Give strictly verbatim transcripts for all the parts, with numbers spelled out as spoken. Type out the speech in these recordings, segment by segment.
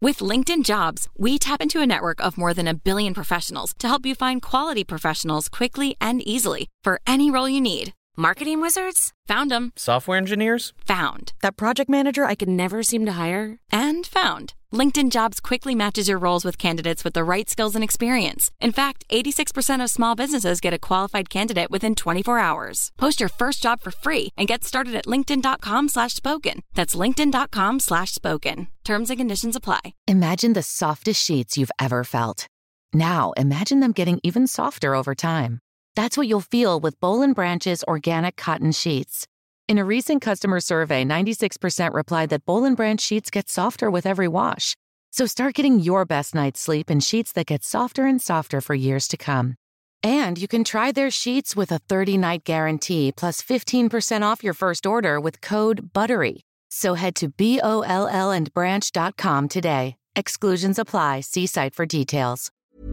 With LinkedIn Jobs, we tap into a network of more than a billion professionals to help you find quality professionals quickly and easily for any role you need. Marketing wizards? Found them. Software engineers? Found. That project manager I could never seem to hire? And found. LinkedIn Jobs quickly matches your roles with candidates with the right skills and experience. In fact, eighty-six percent of small businesses get a qualified candidate within twenty-four hours. Post your first job for free and get started at linkedin.com slash spoken. That's linkedin.com slash spoken. Terms and conditions apply. Imagine the softest sheets you've ever felt. Now, imagine them getting even softer over time. That's what you'll feel with Boll and Branch's organic cotton sheets. In a recent customer survey, ninety-six percent replied that Boll and Branch sheets get softer with every wash. So start getting your best night's sleep in sheets that get softer and softer for years to come. And you can try their sheets with a thirty-night guarantee plus fifteen percent off your first order with code BUTTERY. So head to B O L L and branch dot com today. Exclusions apply. See site for details.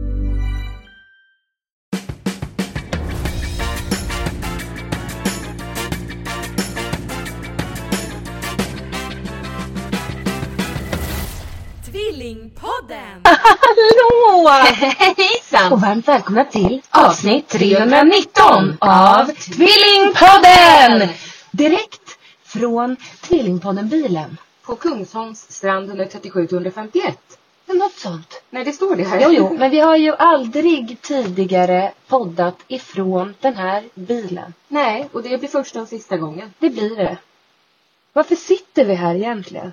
Tvillingpodden! Hallå! Hejsan! Och varmt välkomna till avsnitt trehundranitton av Tvillingpodden! Direkt från Tvillingpodden-bilen. På Kungsholms strand etthundratrettiosju till etthundrafemtioett. Något sånt. Nej, det står det här. Jo, jo, men vi har ju aldrig tidigare poddat ifrån den här bilen. Nej, och det blir första och sista gången. Det blir det. Varför sitter vi här egentligen?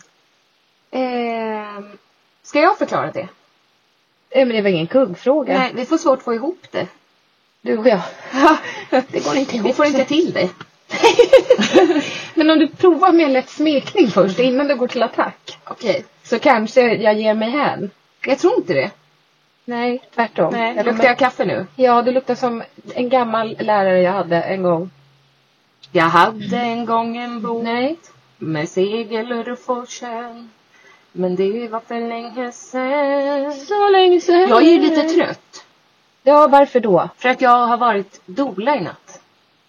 Eh, ska jag förklara det? Eh, men det var ingen kuggfråga. Nej, vi får svårt att få ihop det. Du och jag. Det går inte ihop. Vi får inte till det. Men om du provar med en lätt smekning först innan du går till attack. Okej. Så kanske jag ger mig hän. Jag tror inte det. Nej, tvärtom. Nej, luktar jag kaffe nu? Ja, du luktar som en gammal lärare jag hade en gång. Jag hade en gång en bok. Nej. Med segel och ruff och kärn. Men det var för länge sedan. Så länge sedan. Jag är ju lite trött. Ja, varför då? För att jag har varit doula i natt.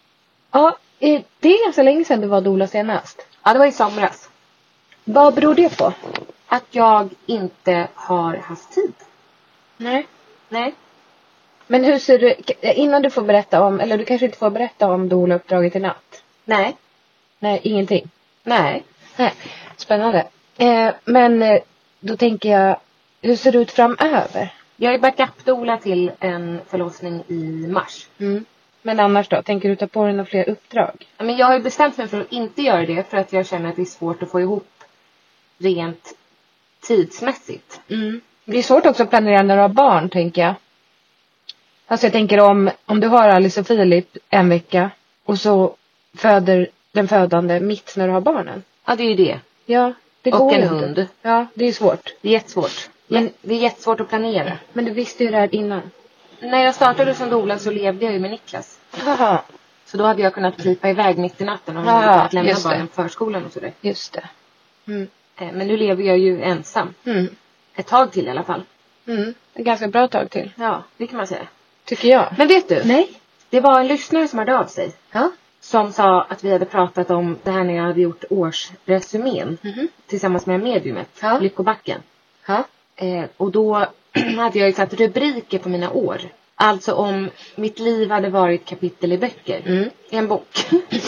Ja, det är ganska länge sedan du var doula senast. Ja, det var i somras. Vad beror det på? Att jag inte har haft tid. Nej. Nej. Men hur ser du, innan du får berätta om, eller du kanske inte får berätta om doula-uppdraget i natt? Nej. Nej, ingenting. Nej. Nej, spännande. Eh, men eh, då tänker jag, hur ser det ut framöver? Jag är backup-doula till en förlossning i mars. Mm. Men annars då? Tänker du ta på dig några fler uppdrag? Men jag har ju bestämt mig för att inte göra det. För att jag känner att det är svårt att få ihop rent tidsmässigt. Mm. Det är svårt också att planera när du har barn, tänker jag. Alltså jag tänker om, om du har Alice och Filip en vecka. Och så föder den födande mitt när du har barnen. Ja, det är ju det. Ja, det och går en inte. hund. Ja, det är svårt. Det är jättesvårt. Men det är jättesvårt att planera. Men du visste ju det här innan. När jag startade som doula så levde jag ju med Niklas. Haha. Så då hade jag kunnat pipa iväg mitt i natten och Ja, hade kunnat lämna just det. barnen på förskolan och sådär. Just det. Mm. Men nu lever jag ju ensam. Mm. Ett tag till i alla fall. Mm. En ganska bra tag till. Ja, det kan man säga. Tycker jag. Men vet du? Nej. Det var en lyssnare som hörde av sig. Ja. Som sa att vi hade pratat om det här när jag hade gjort årsresumén. Mhm. Tillsammans med mediumet. Ja. Lyckobacken. Ja. Eh, och då hade jag ju satt rubriker på mina år. Alltså om mitt liv hade varit kapitel i böcker. Mm. I en bok.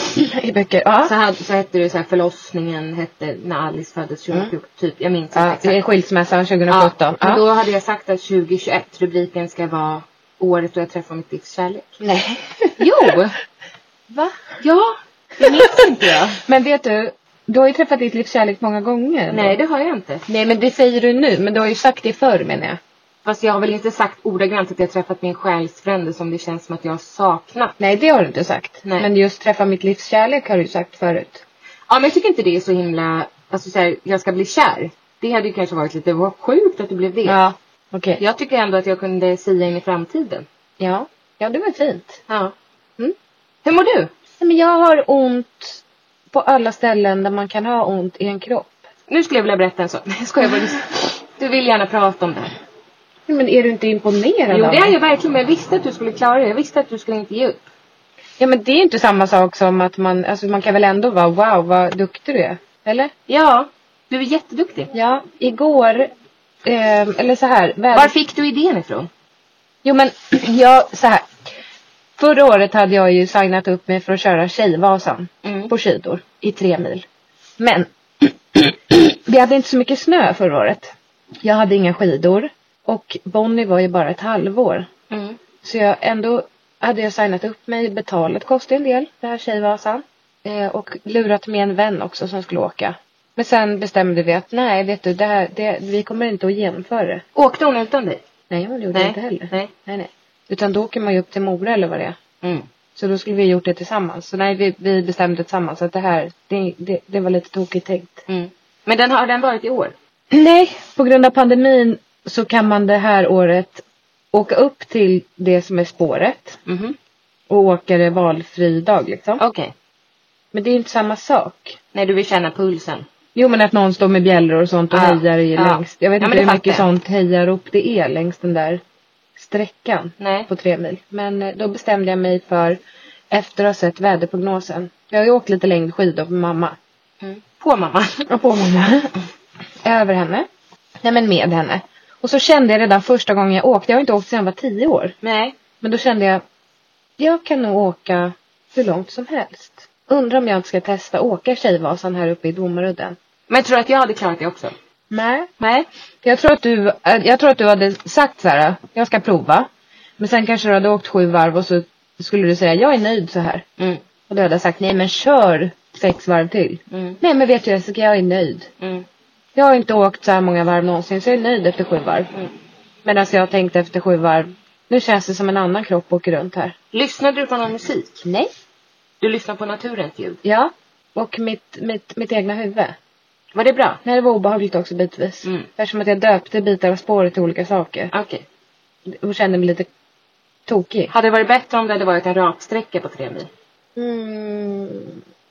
I böcker. Ja. Så, hade, så hette det så här, förlossningen hette när Alice föddes tjugohundrafjorton. Mm. Typ, jag minns Ja, inte det är exakt. skilsmässan tjugosjutton. Ja, Ja. men då hade jag sagt att tjugohundratjugoett rubriken ska vara året då jag träffade mitt livs kärlek. Nej. Jo! Va? Ja, det minns inte jag. Men vet du, du har ju träffat ditt livs kärlek många gånger. Nej, det har jag inte. Nej, men det säger du nu. Men du har ju sagt det förr, menar jag. Fast jag har väl inte sagt ordagrant att jag träffat min själsfrände som det känns som att jag har saknat. Nej, det har du inte sagt. Nej. Men just träffa mitt livs kärlek har du sagt förut. Ja, men jag tycker inte det är så himla... Alltså så här, jag ska bli kär. Det hade ju kanske varit lite... Vad sjukt att du blev det. Ja, okej. Jag tycker ändå att jag kunde säga in i framtiden. Ja. Ja, det var fint. Ja. Mm. Hur mår du? Nej, men jag har ont på alla ställen där man kan ha ont i en kropp. Nu skulle jag vilja berätta en sak. Nej, jag skojar bara. Du vill gärna prata om det här. Nej, men är du inte imponerad Jo, av det är mig? jag verkligen. Men jag visste att du skulle klara det. Jag visste att du skulle inte ge upp. Ja, men det är inte samma sak som att man... Alltså man kan väl ändå vara, wow, vad duktig du är. Eller? Ja, du är jätteduktig. Ja, igår Eh, eller så här. Väder... Var fick du idén ifrån? Jo men, jag, så här. Förra året hade jag ju signat upp mig för att köra Tjejvasan mm. på skidor i tre mil. Men vi hade inte så mycket snö förra året. Jag hade inga skidor. Och Bonnie var ju bara ett halvår. Mm. Så jag ändå hade jag signat upp mig. Betalet kostade en del, det här Tjejvasan. Eh, och lurat med en vän också som skulle åka. Men sen bestämde vi att nej, vet du, det här, det, vi kommer inte att genomföra det. Åkte hon utan dig? Nej, hon gjorde nej. inte heller. Nej. nej, nej. Utan då åker man ju upp till Mora eller vad det är. Mm. Så då skulle vi gjort det tillsammans. Så nej, vi, vi bestämde tillsammans att det här, det, det, det var lite tokigt tänkt. Mm. Men den har den varit i år? Nej, på grund av pandemin så kan man det här året åka upp till det som är spåret. Mm. Och åka det valfri dag liksom. Okej. Okay. Men det är inte samma sak. Nej, du vill känna pulsen. Jo, men att någon står med bjällror och sånt och ja. hejar i ja. längst. Jag vet ja, inte hur mycket jag. sånt hejarop det är längs den där sträckan. Nej. På tre mil. Men då bestämde jag mig för, efter att ha sett väderprognosen. Jag har ju åkt lite längdskidor med mamma. Mm. På mamma? Ja, på mamma. Över henne. Nej, men med henne. Och så kände jag redan första gången jag åkte. Jag har inte åkt sedan jag var tio år. Nej. Men då kände jag, jag kan nog åka hur långt som helst. Undrar om jag inte ska testa åka Tjejvasan här uppe i Domarudden. Men tror du att jag hade klarat det också? Nej. Nej. Jag tror att du, jag tror att du hade sagt så här, jag ska prova. Men sen kanske du hade åkt sju varv och så skulle du säga, jag är nöjd så här. Mm. Och då hade jag sagt, nej men kör sex varv till. Mm. Nej men vet du Jessica, jag är nöjd. Mm. Jag har inte åkt så här många varv någonsin så jag är nöjd efter sju varv. Mm. Medan jag tänkte efter sju varv, nu känns det som en annan kropp åker runt här. Lyssnade du på någon musik? Nej. Du lyssnar på naturens ljud? Ja, och mitt, mitt, mitt egna huvud. Var det bra? Nej, det var obehagligt också bitvis. Mm. Eftersom att jag döpte bitar av spåret till olika saker. Okej. Okay. Och kände mig lite tokig. Hade det varit bättre om det hade varit en raksträcka på tre mil? Mm.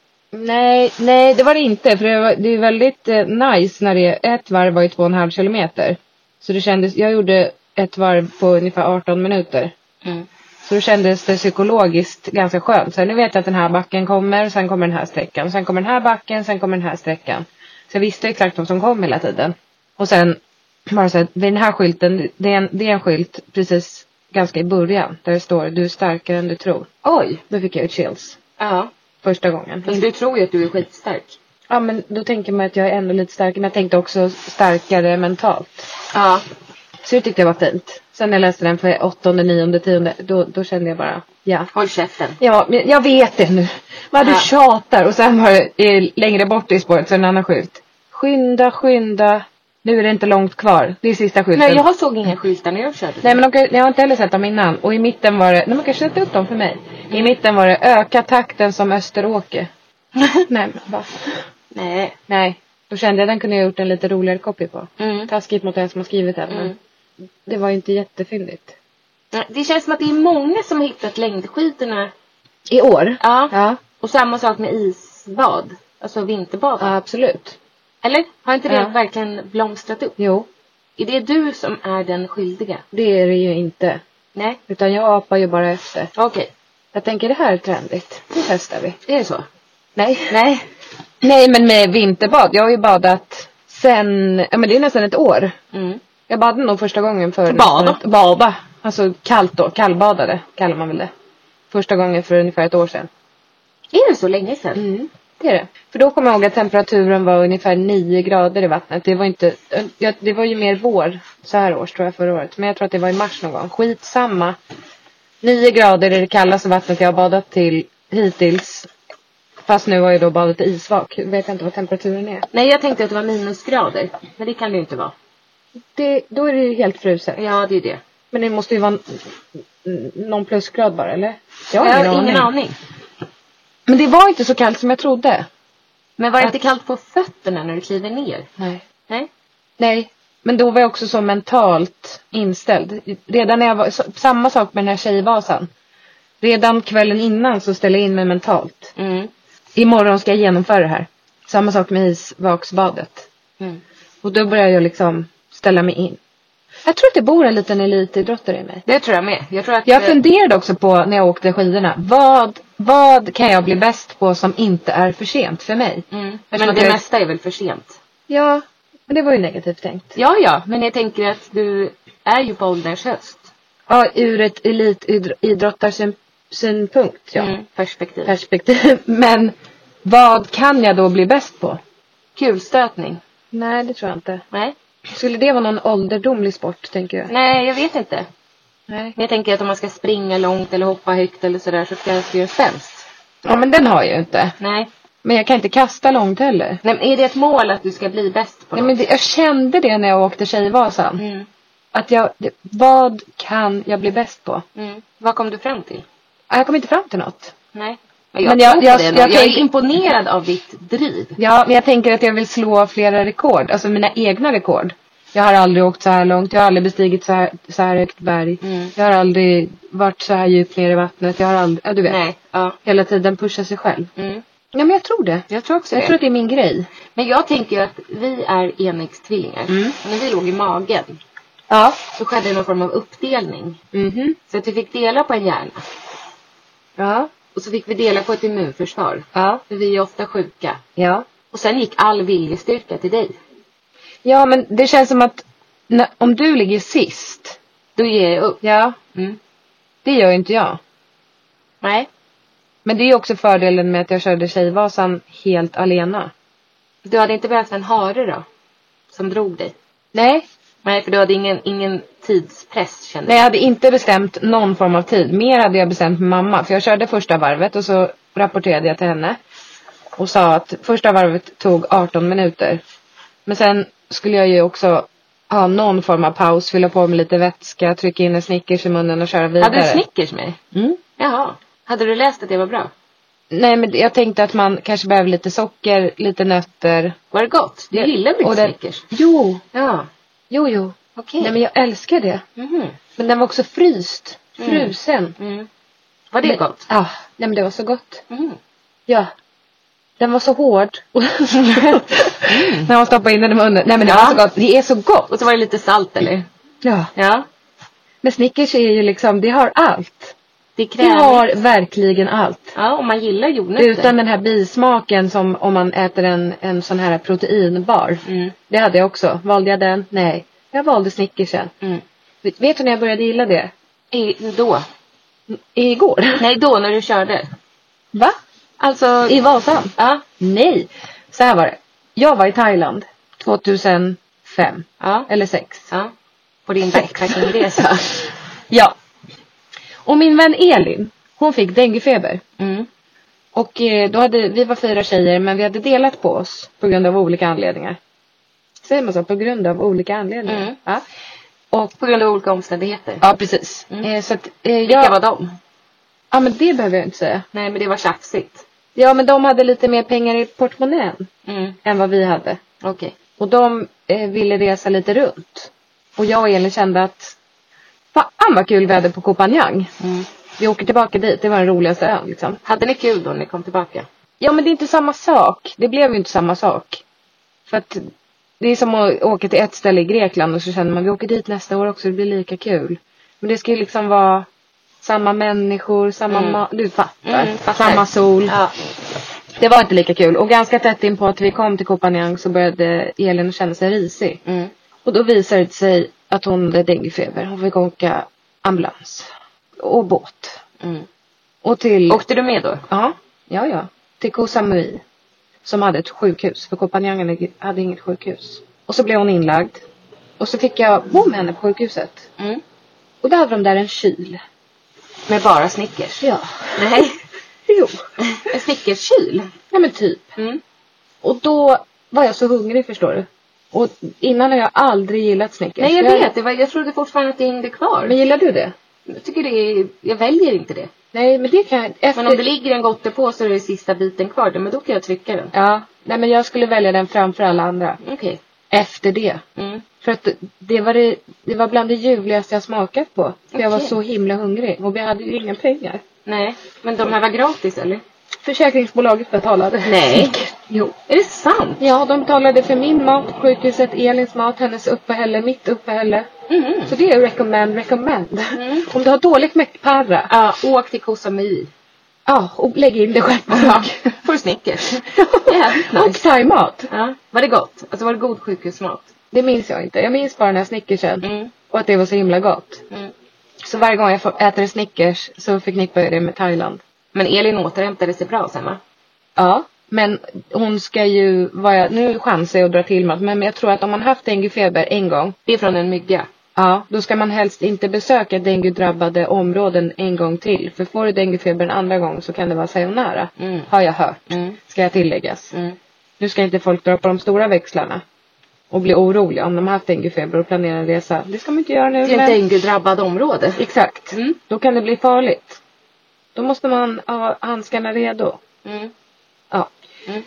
Nej, nej det var det inte. För det, var, det är väldigt eh, nice när det är ett varv var i två och en halv kilometer. Så det kändes, jag gjorde ett varv på ungefär arton minuter. Mm. Så då kändes det psykologiskt ganska skönt. Så nu vet jag att den här backen kommer, sen kommer den här sträckan. Sen kommer den här backen, sen kommer den här sträckan. Så jag visste exakt vad som kom hela tiden. Och sen var det så att den här skylten, det är, en, det är en skylt precis ganska i början. Där det står, du är starkare än du tror. Oj, då fick jag ett chills. Ja. Första gången. Men du tror ju att du är skitstark. Ja, men då tänker man att jag är ändå lite starkare. Men jag tänkte också starkare mentalt. Ja. Så det tyckte jag var fint. Sen när jag läste den för åttonde, nionde, tionde. Då, då kände jag bara, ja. Håll käften. Ja, men jag vet det nu. Vad du ja. tjatar. Och sen var det längre bort i spåret så en annan skylt. Skynda, skynda. Nu är det inte långt kvar. Det är sista skylten. Nej, jag såg inga skyltar när jag körde. Nej, men de, jag har inte heller sett dem innan. Och i mitten var det, nej man kan sätta upp dem för mig. I mitten var det, öka takten som Österåke. Nej, men va? Nej. Nej. Då kände jag att den kunde jag gjort en lite roligare copy på. Mm. Taskigt mot den som har skrivit den. Mm. Men det var ju inte jättefyndigt. Det känns som att det är många som har hittat längdskidorna. I år? Ja. ja. Och samma sak med isbad. Alltså vinterbad. Ja, absolut. Eller? Har inte det ja. verkligen blomstrat upp? Jo. Är det du som är den skyldiga? Det är det ju inte. Nej. Utan jag apar ju bara efter. Okej. Okay. Jag tänker det här är trendigt. Det testar vi. Är det så? Nej. Nej. Nej, men med vinterbad. Jag har ju badat sen, ja men det är nästan ett år. Mm. Jag badade nog första gången för... Bada? Ett, bada. Alltså kallt då. Kallbadade kallar man väl det. Första gången för ungefär ett år sedan. Är det så länge sedan? Mm. Det är det. För då kommer jag ihåg att temperaturen var ungefär nio grader i vattnet. Det var inte, ja, det var ju mer vår så här års tror jag förra året. Men jag tror att det var i mars någon gång. Skitsamma. nio grader är det kallaste vattnet jag har badat till hittills. Fast nu har jag då badat i isvak. Jag vet inte vad temperaturen är. Nej, jag tänkte att det var minusgrader. Men det kan det ju inte vara. Det, då är det ju helt fruset. Ja, det är det. Men det måste ju vara någon plusgrad bara, eller? Jag har ingen, ingen aning. aning. Men det var inte så kallt som jag trodde. Men var det att... inte kallt på fötterna när du kliver ner? Nej. Nej? Nej. Men då var jag också så mentalt inställd. Redan när jag var... Samma sak med den här Tjejvasan. Redan kvällen innan så ställde jag in mig mentalt. Mm. Imorgon ska jag genomföra det här. Samma sak med isvaksbadet. Mm. Och då började jag liksom ställa mig in. Jag tror att det bor en liten elitidrottare i mig. Det tror jag med. Jag, tror att jag funderade också på när jag åkte skidorna. Vad, vad kan jag bli bäst på som inte är för sent för mig? Mm. Men det jag... mesta är väl för sent? Ja, Men det var ju negativt tänkt. Ja, ja. Men jag tänker att du är ju på ålderns höst. Ja, ur ett elitidrottarsynpunkt. Ja. Mm, perspektiv. Perspektiv. Men vad kan jag då bli bäst på? Kulstötning. Nej, det tror jag inte. Nej. Skulle det vara någon ålderdomlig sport, tänker jag? Nej, jag vet inte. Nej. Men jag tänker att om man ska springa långt eller hoppa högt eller sådär så ska jag göra spänst. Ja, men den har jag ju inte. Nej. Men jag kan inte kasta långt heller. Nej, men är det ett mål att du ska bli bäst på Nej, något? men det, jag kände det när jag åkte Tjejvasan. Mm. Att jag, det, vad kan jag bli bäst på? Mm. Vad kom du fram till? Jag kom inte fram till något. Nej. Men jag, Men jag- tror jag- på det jag nu. jag, jag tänker- är imponerad av ditt driv. Ja, men jag tänker att jag vill slå flera rekord. Alltså mina egna rekord. Jag har aldrig åkt så här långt. Jag har aldrig bestigit så här, så här högt berg. Mm. Jag har aldrig varit så här djupt ner i vattnet. Jag har aldrig, ja du vet. Nej, ja. Hela tiden pusha sig själv. Mm. Ja, men jag tror det. Jag tror också Jag det. tror att det är min grej. Men jag tänker ju att vi är enäggstvillingar. Mm. Och när vi låg i magen Ja. så skedde någon form av uppdelning. Mhm. Så att vi fick dela på en hjärna. Ja. Och så fick vi dela på ett immunförsvar. Ja. För vi är ofta sjuka. Ja. Och sen gick all viljestyrka till dig. Ja, men det känns som att när, om du ligger sist. Då ger jag upp. Ja. Mm. Det gör ju inte jag. Nej. Men det är ju också fördelen med att jag körde Tjejvasan helt alena. Du hade inte behövt en hare då? Som drog dig? Nej. Nej, för du hade ingen, ingen tidspress, kände Nej, jag hade inte bestämt någon form av tid. Mer hade jag bestämt med mamma. För jag körde första varvet och så rapporterade jag till henne. Och sa att första varvet tog arton minuter. Men sen skulle jag ju också ha någon form av paus. Fylla på med lite vätska. Trycka in en Snickers i munnen och köra vidare. Hade du Snickers med? Mm. Jaha. Hade du läst att det var bra? Nej, men jag tänkte att man kanske behöver lite socker, lite nötter. Var det gott? Du Ja. gillar väl Och inte det- Snickers? Jo, Ja. jo, jo. Okej. Nej, men jag älskar det. Mhm. Men den var också fryst. Mm. Frusen. Mm. Var det Men- gott? Ja, nej, men det var så gott. Mhm. Ja. Den var så hård. När man stoppade in den i munnen. Nej, men det Ja. var så gott. Det är så gott. Och så var det lite salt, eller? Ja. Ja. Men Snickers är ju liksom, det har allt. Det är Det krämigt. har verkligen allt. Ja, om man gillar jordnötter. Utan den här bismaken som om man äter en, en sån här proteinbar. Mm. Det hade jag också. Valde jag den? Nej. Jag valde Snickersen. Mm. Vet vet du när jag började gilla det? I, då? Igår. Nej, då när du körde. Va? Alltså... I Vasan? Ja. Nej. Så här var det. Jag var i Thailand tjugohundrafem. Ja. Eller sex. Ja. På din backpackingresa. Ja. Och min vän Elin, hon fick denguefeber. Mm. Och eh, då hade, vi var fyra tjejer, men vi hade delat på oss på grund av olika anledningar. Säger man så? På grund av olika anledningar. Mm. Ja. Och, På grund av olika omständigheter. ja, precis. Mm. Eh, så att, eh, Vilka jag, var de? Ja, men det behöver jag inte säga. Nej, men det var tjafsigt. Ja, men de hade lite mer pengar i portmonnän Mm. än vad vi hade. Okej. Och de eh, ville resa lite runt. Och jag och Elin kände att fan vad kul vi hade på Koh Phangan. Mm. Vi åker tillbaka dit, det var den roligaste ön liksom. Hade ni kul då när ni kom tillbaka? Ja, men det är inte samma sak. Det blev ju inte samma sak. För att det är som att åka till ett ställe i Grekland och så känner man vi åker dit nästa år också, det blir lika kul. Men det ska ju liksom vara samma människor, samma Mm. mat, du fattar. Mm, fattar. Samma sol. Ja. Det var inte lika kul. Och ganska tätt in på att vi kom till Koh Phangan så började Elin känna sig risig. Mm. Och då visade det sig att hon hade denguefeber. Hon fick åka ambulans. Och båt. Mm. Och till... Åkte du med då? Ja, ja, ja. Till Koh Samui. Som hade ett sjukhus. För Koh Phangan hade inget sjukhus. Och så blev hon inlagd. Och så fick jag bo med henne på sjukhuset. Mm. Och då hade de där en kyl. Med bara Snickers? Ja. Nej. Jo. En Snickerskyl? Ja, men typ. Mm. Och då var jag så hungrig, förstår du. Och innan har jag aldrig gillat Snickers. Nej, jag vet. Det var, jag trodde fortfarande att det hängde kvar. Men gillar du det? Jag tycker det är... Jag väljer inte det. Nej, men det kan jag... Efter... Men om det ligger en gottepåse och det är sista biten kvar, men då kan jag trycka den. Ja, nej, men jag skulle välja den framför alla andra. Okej. Efter det. Mm. För att det var, det, det var bland det ljuvligaste jag smakat på. För jag var Okej. så himla hungrig. Och vi hade ju inga pengar. Nej, men de här var gratis, eller? Försäkringsbolaget betalade. Nej. Jo. Är det sant? Ja, de betalade för min mat, sjukhuset, Elins mat, hennes uppehälle, mitt uppehälle. Mm. Så det är recommend, recommend. Mm. Om du har dåligt med parra. Ja, åk till Koh Samui. Ja, och lägga in det själv. Ja, får Snickers. Jävligt nice. Och thaimat. Ja, var det gott? Alltså var det god sjukhusmat? Det minns jag inte. Jag minns bara den här Snickersen. Mm. Och att det var så himla gott. Mm. Så varje gång jag får äter Snickers så förknippar jag det med Thailand. Men Elin återhämtade sig bra sen, va? Ja, men hon ska ju vara... Nu chansar jag att dra till mat. Men jag tror att om man haft denguefeber en gång... Det är från en mygga. Ja, då ska man helst inte besöka dengue-drabbade områden en gång till. För får du denguefeber en andra gång så kan det vara sayonara. Mm. Har jag hört. Mm. Ska jag tilläggas. Mm. Nu ska inte folk dra på de stora växlarna. Och bli oroliga om de har haft denguefeber och planerar en resa. Det ska man inte göra nu. Det är men... ett dengue-drabbad område. Exakt. Mm. Då kan det bli farligt. Då måste man ha handskarna redo. Mm. Ja. Mm.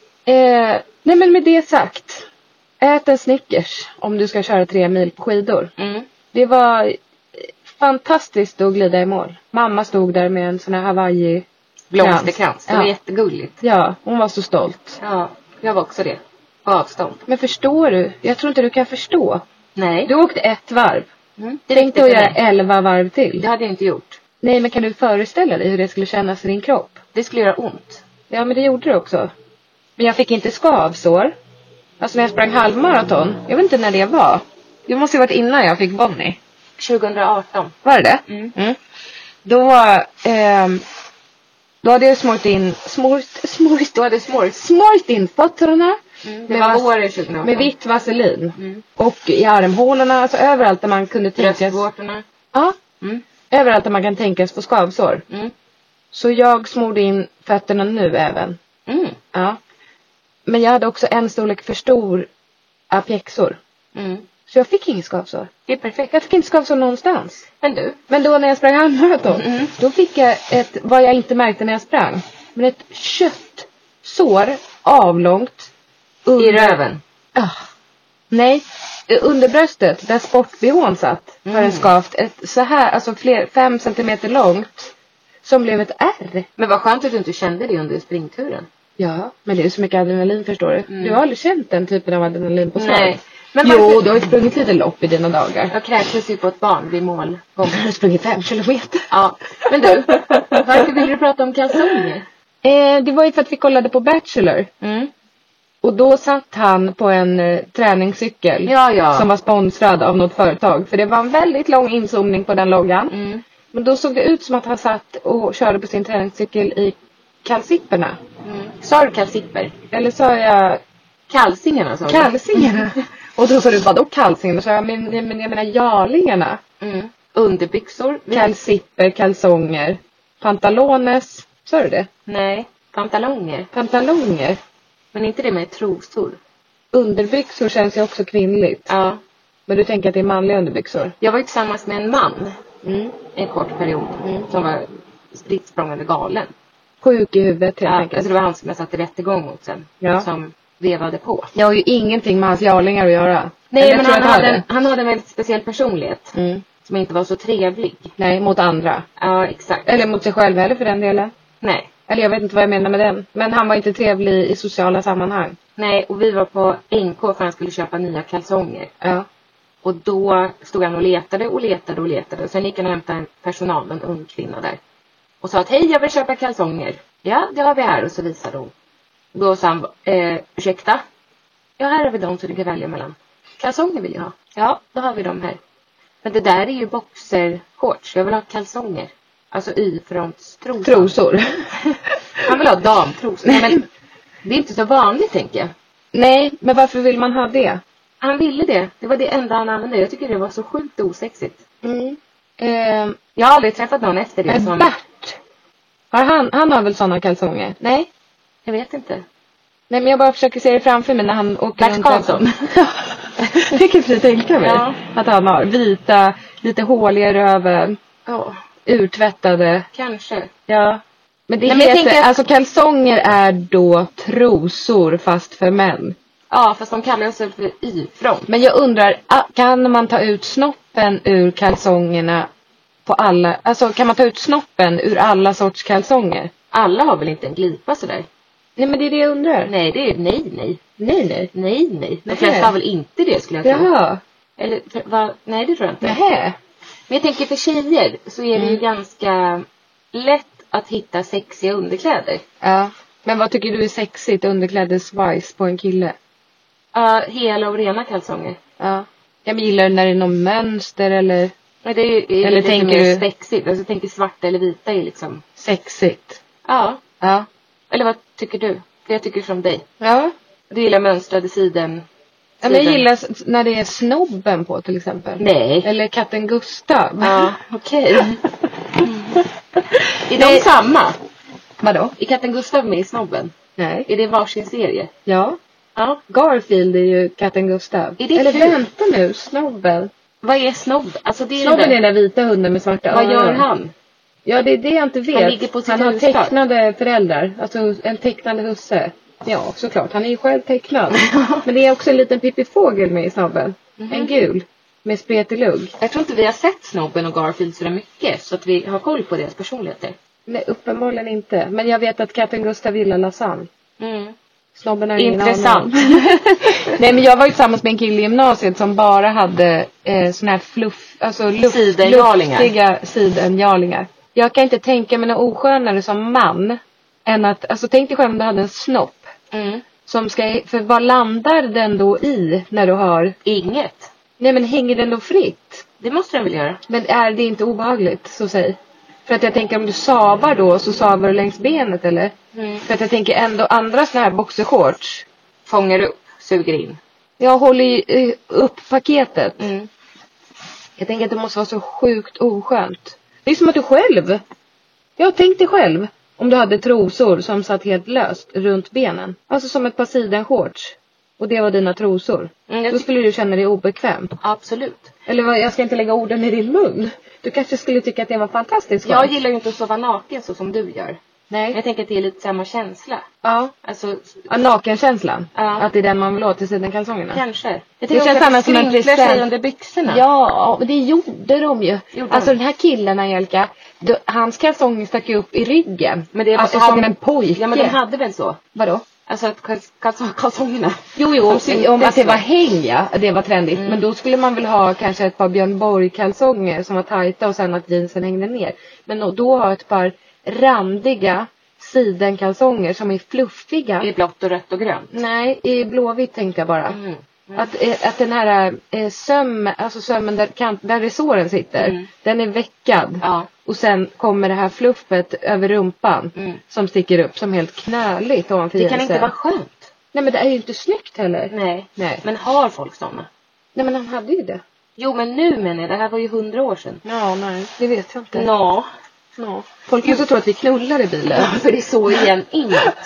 Eh, nej men med det sagt. Ät en Snickers om du ska köra tre mil på skidor. Mm. Det var fantastiskt att glida i mål. Mamma stod där med en sån här Hawaii Blomsterkrans. Det var Ja. jättegulligt. Ja, hon var så stolt. Ja, jag var också det. På avstånd. Men förstår du? Jag tror inte du kan förstå. Nej. Du åkte ett varv. Mm. Det Tänkte räckte att för göra mig. elva varv till. Det hade jag inte gjort. Nej, men kan du föreställa dig hur det skulle kännas i din kropp? Det skulle göra ont. Ja, men det gjorde det också. Men jag fick inte skavsår. Alltså när jag sprang halvmaraton. Jag vet inte när det var. Det måste ju varit innan jag fick Bonnie. tjugohundraarton. Var det det? Mm. Mm. Då, ehm, då hade jag smort in, smort, smort, Du hade smort. smort in fötterna. Mm. Det Med var vas- våren tjugohundraarton. Med vitt vaselin. Mm. Och i armhålorna, alltså överallt där man kunde tänkas. Bröstvårtorna. Ja, Mm. överallt där man kan tänkas få skavsår. Mm. Så jag smorde in fötterna nu även. Mm. Ja. Men jag hade också en storlek för stor pjäxor. Mm. Så jag fick ingen skavsår. Det är perfekt. Jag fick inte skavsår någonstans. Men du. Men då när jag sprang halvmaraton, Mm. då fick jag ett, vad jag inte märkte när jag sprang. Men ett köttsår, avlångt. I röven. Ah. Nej, under bröstet, där sportbehån satt, har Mm. en skavt. Ett så här, alltså fler, fem centimeter långt. Som blev ett ärr. Men vad skönt att du inte kände det under springturen. Ja, men det är så mycket adrenalin, förstår du. Mm. Du har aldrig känt den typen av adrenalin på slag. Nej. Men Jo, varför- du har ju sprungit lite lopp i dina dagar. Jag kräktes ju på ett barn vid mål. Du har sprungit fem kilometer. Ja. Men du. Varför vill du prata om kalsonger? Eh, det var ju för att vi kollade på Bachelor. Mm. Och då satt han på en eh, träningscykel. Ja, ja. Som var sponsrad av något företag. För det var en väldigt lång inzoomning på den loggan. Mm. Men då såg det ut som att han satt och körde på sin träningscykel i kalsipperna. Mm. Sa du kalsipper? Eller sa jag Kalsingarna sa du? kalsingarna? Och då sa du, vadå kalsingarna? Så jag, men, men jag menar jarlingarna. Mm. Underbyxor? Kalsipper, kalsonger, pantalones. Sa du det? Nej. Pantalonger. Pantalonger. Men inte det med trosor. Underbyxor känns ju också kvinnligt. Ja. Men du tänker att det är manliga underbyxor? Jag var ju tillsammans med en man. Mm. En kort period. Mm. Som var spritt språngande galen. Sjuk i huvudet helt Ja, enkelt. alltså det var han som jag satte rättegång mot sen. Ja. Som vevade på. Jag har ju ingenting med hans jarlingar att göra. Nej, Eller men tror han jag att hade, jag en, han hade en väldigt speciell personlighet. Mm. Som inte var så trevlig. Nej, mot andra. Ja, exakt. Eller mot sig själv heller för den delen. Nej. Eller jag vet inte vad jag menar med den. Men han var inte trevlig i sociala sammanhang. Nej, och vi var på N K för han skulle köpa nya kalsonger. Ja. Och då stod han och letade och letade och letade. Och sen gick han och hämtade en personal, en ung kvinna där. Och sa att hej, jag vill köpa kalsonger. Ja, det har vi här. Och så visade hon. Då sa han, eh, ursäkta. Ja, här har vi dem så du kan välja mellan. Kalsonger vill jag ha. Ja, då har vi dem här. Men det där är ju boxershorts. Jag vill ha kalsonger. Alltså y-frontstrosor. Trosor. Han vill ha damtrosor. Nej, men det är inte så vanligt, tänker jag. Nej, men varför vill man ha det? Han ville det. Det var det enda han använde. Jag tycker det var så sjukt osexigt. Mm. Eh, Jag har aldrig träffat någon efter det är som... Bert. Har han, han har väl sådana kalsonger? Nej, jag vet inte. Nej, men jag bara försöker se det framför mig när han åker Bert Karlsson. Det kan jag tänka mig. Ja. Att han har vita, lite håliga i röven. Ja, Urtvättade. kanske. Ja. Men det Nej, men jag heter, tänker att- alltså kalsonger är då trosor fast för män. Ja, fast de kallar sig för y-front. Men jag undrar, ah, kan man ta ut snoppen ur kalsongerna på alla, alltså kan man ta ut snoppen ur alla sorts kalsonger? Alla har väl inte en glipa sådär? Nej, men det är det jag undrar. Nej, det är nej, nej. Nej, nej. Nej, nej. De Nej. flesta har väl inte det, skulle jag tro. Jaha. Eller, för, va? Nej, det tror jag inte. Nähä. Men jag tänker för tjejer så är det ju Mm. ganska lätt att hitta sexiga underkläder. Ja. Men vad tycker du är sexigt underklädeswise på en kille? Ja, uh, hela och rena kalsonger. Ja. Jag gillar när det är någon mönster eller... Men det är ju är eller lite tänker mer du... sexigt. Alltså jag tänker svarta eller vita är liksom... Sexigt. Ja. Ja. Eller vad tycker du? Jag tycker som dig. Ja. Du gillar mönstrade siden. Ja, men jag gillar när det är snobben på till exempel. Nej. Eller katten Gustav. Ja, okej. Okay. Mm. Är de samma? Vadå? Är katten Gustav med i snobben? Nej. Är det varsin serie? Ja. Ja. Garfield är ju katten Gustav. Är det Eller kul? vänta nu, snobben. Vad är snobb? Alltså det är snobben det är den vita hunden med svarta Vad gör öron. han? Ja, det är det jag inte vet. Han ligger på sitt Han har hustak. tecknade föräldrar. Alltså en tecknande husse. Ja, såklart. Han är ju själv tecknad. Men det är också en liten pippifågel med i snobben. Mm-hmm. En gul. Med spretig lugg. Jag tror inte vi har sett snobben och Garfield så mycket. Så att vi har koll på deras personligheter. Nej, uppenbarligen inte. Men jag vet att katten Gustav gillar lasagne. Mm. Snobben är intressant. Nej, men jag var ju tillsammans med en kille i gymnasiet som bara hade eh, såna här fluff, alltså luft, sidenjarlingar. luftiga sidenjarlingar. Jag kan inte tänka mig något oskönare som man än att, alltså tänk dig själv om du hade en snopp. Mm. Som ska, för vad landar den då i när du har? Inget. Nej, men hänger den då fritt? Det måste den väl göra. Men är det inte obehagligt, så säg. För att jag tänker om du savar då så savar du längs benet eller? Mm. För att jag tänker ändå andra såna här boxershorts. Fångar upp, suger in. Jag håller i, upp paketet. Mm. Jag tänker att det måste vara så sjukt oskönt. Det är som att du själv. Jag tänkte själv. Om du hade trosor som satt helt löst runt benen. Alltså som ett par sidenshorts. Och det var dina trosor. Mm, då skulle du känna dig obekväm. Absolut. Eller vad, jag ska inte lägga orden i din mun. Du kanske skulle tycka att det var fantastiskt. Jag gillar ju inte att sova naken så som du gör. Nej. Jag tänker att det är lite samma känsla. Ja. Alltså, ja, nakenkänslan. Ja. Att det är den man vill ha till sidenkalsongerna. Kanske. Jag det känns annars som en present. Sig under byxorna. Ja, men det gjorde de ju. Gjorde alltså de. den här killen, Angelica, då, hans kalsonger stack ju upp i ryggen. Men det var, alltså hade, som en pojke. Ja, men de hade väl så. Vadå? Alltså att kalsong, kalsongerna. Jo, jo, om, om att det var häng, ja, det var trendigt. Mm. Men då skulle man väl ha kanske ett par Björn Borg-kalsonger som var tajta och sen att jeansen hängde ner. Men då ha ett par randiga sidenkalsonger som är fluffiga. I blått och rött och grönt? Nej, i blåvitt tänkte jag bara. Mm. Mm. Att, att den här eh, söm, alltså sömmen där, kant, där resåren sitter, mm. den är veckad. Ja. Och sen kommer det här fluffet över rumpan mm. som sticker upp som helt knöligt ovanför. Det kan inte vara skönt. Nej, men det är ju inte snyggt heller. Nej. Nej. Men har folk sådana? Nej, men han hade ju det. Jo, men nu menar jag, det här var ju hundra år sedan. Ja, nej, det vet jag inte. Nå. Nå. Folk ju så tror att vi knullar i bilen. Ja, för det är så igen inget.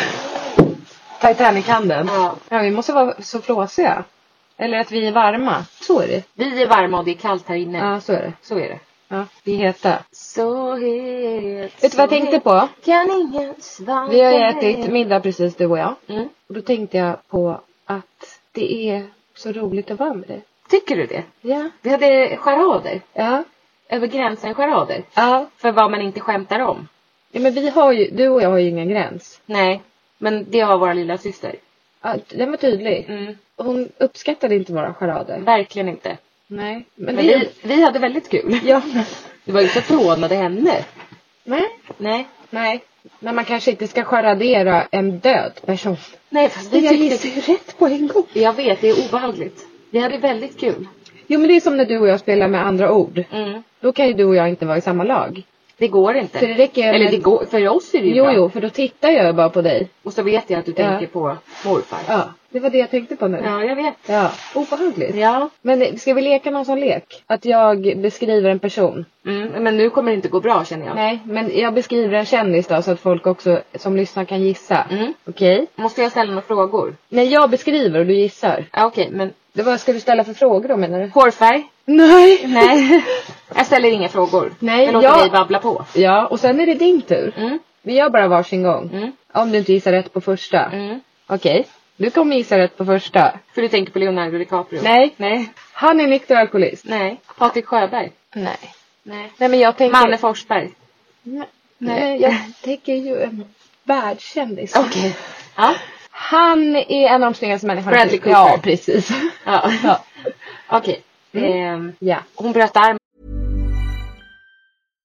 Titanic-handen. Ja. Ja, vi måste vara så flåsiga. Eller att vi är varma. Så är det. Vi är varma och det är kallt här inne. Ja, så är det. Så är det. Ja, vi är heta. Så het. Vet du vad jag tänkte på? Kan ingen svara. Vi har ju ätit middag precis, du och jag. Mm. Och då tänkte jag på att det är så roligt att vara med dig. Tycker du det? Ja. Vi hade charader. Ja. Över gränsen charader. Ja. För vad man inte skämtar om. Ja, men vi har ju, du och jag har ju ingen gräns. Nej, men det har våra lilla syster. Ja, den var tydlig. Mm. Hon uppskattade inte våra charader. Verkligen inte. Nej. Men, men vi, vi hade väldigt kul. Ja. Det var ju så förvånade henne. Nej. Nej. Nej. Men man kanske inte ska charadera en död person. Nej, fast det jag gissar ju rätt på en gång. Jag vet, det är obehagligt. Vi hade väldigt kul. Jo, men det är som när du och jag spelar med andra ord. Mm. Då kan ju du och jag inte vara i samma lag. Det går inte. För det räcker Eller med... det går, för oss är det ju Jo, bra. jo, för då tittar jag bara på dig. Och så vet jag att du ja. tänker på morfar. Ja, det var det jag tänkte på nu. Ja, jag vet. Ja, obehagligt. Ja. Men ska vi leka någon sån lek? Att jag beskriver en person. Mm, men nu kommer det inte gå bra, känner jag. Nej, men jag beskriver en kändis då, så att folk också som lyssnar kan gissa. Mm. Okej? Okay. Måste jag ställa några frågor? Nej, jag beskriver och du gissar. Ja, okej, okay, men... Det var, ska du ställa för frågor då, menar du? Hårfärg? Nej. Nej. Jag ställer inga frågor. Nej, jag låter jag... dig babbla på. Ja, och sen är det din tur. Mm. Vi gör bara varsin gång. Mm. Om du inte gissar rätt på första. Mm. Okej. Okay. Du kommer gissa rätt på första. För du tänker på Leonardo DiCaprio? Nej. Nej. Han är nykter alkoholist. Nej. Patrik Sjöberg? Nej. Nej. Nej, men jag tänker... Manne Forsberg? Nej. Nej. Jag tänker ju en världskändis. Okej. Okay. Ja. Han är en av de snyggaste människorna. Bradley Cooper. Ja, precis. Ja. Ja. Okej. Okay. Mm. Um, ja. Hon bröt arm.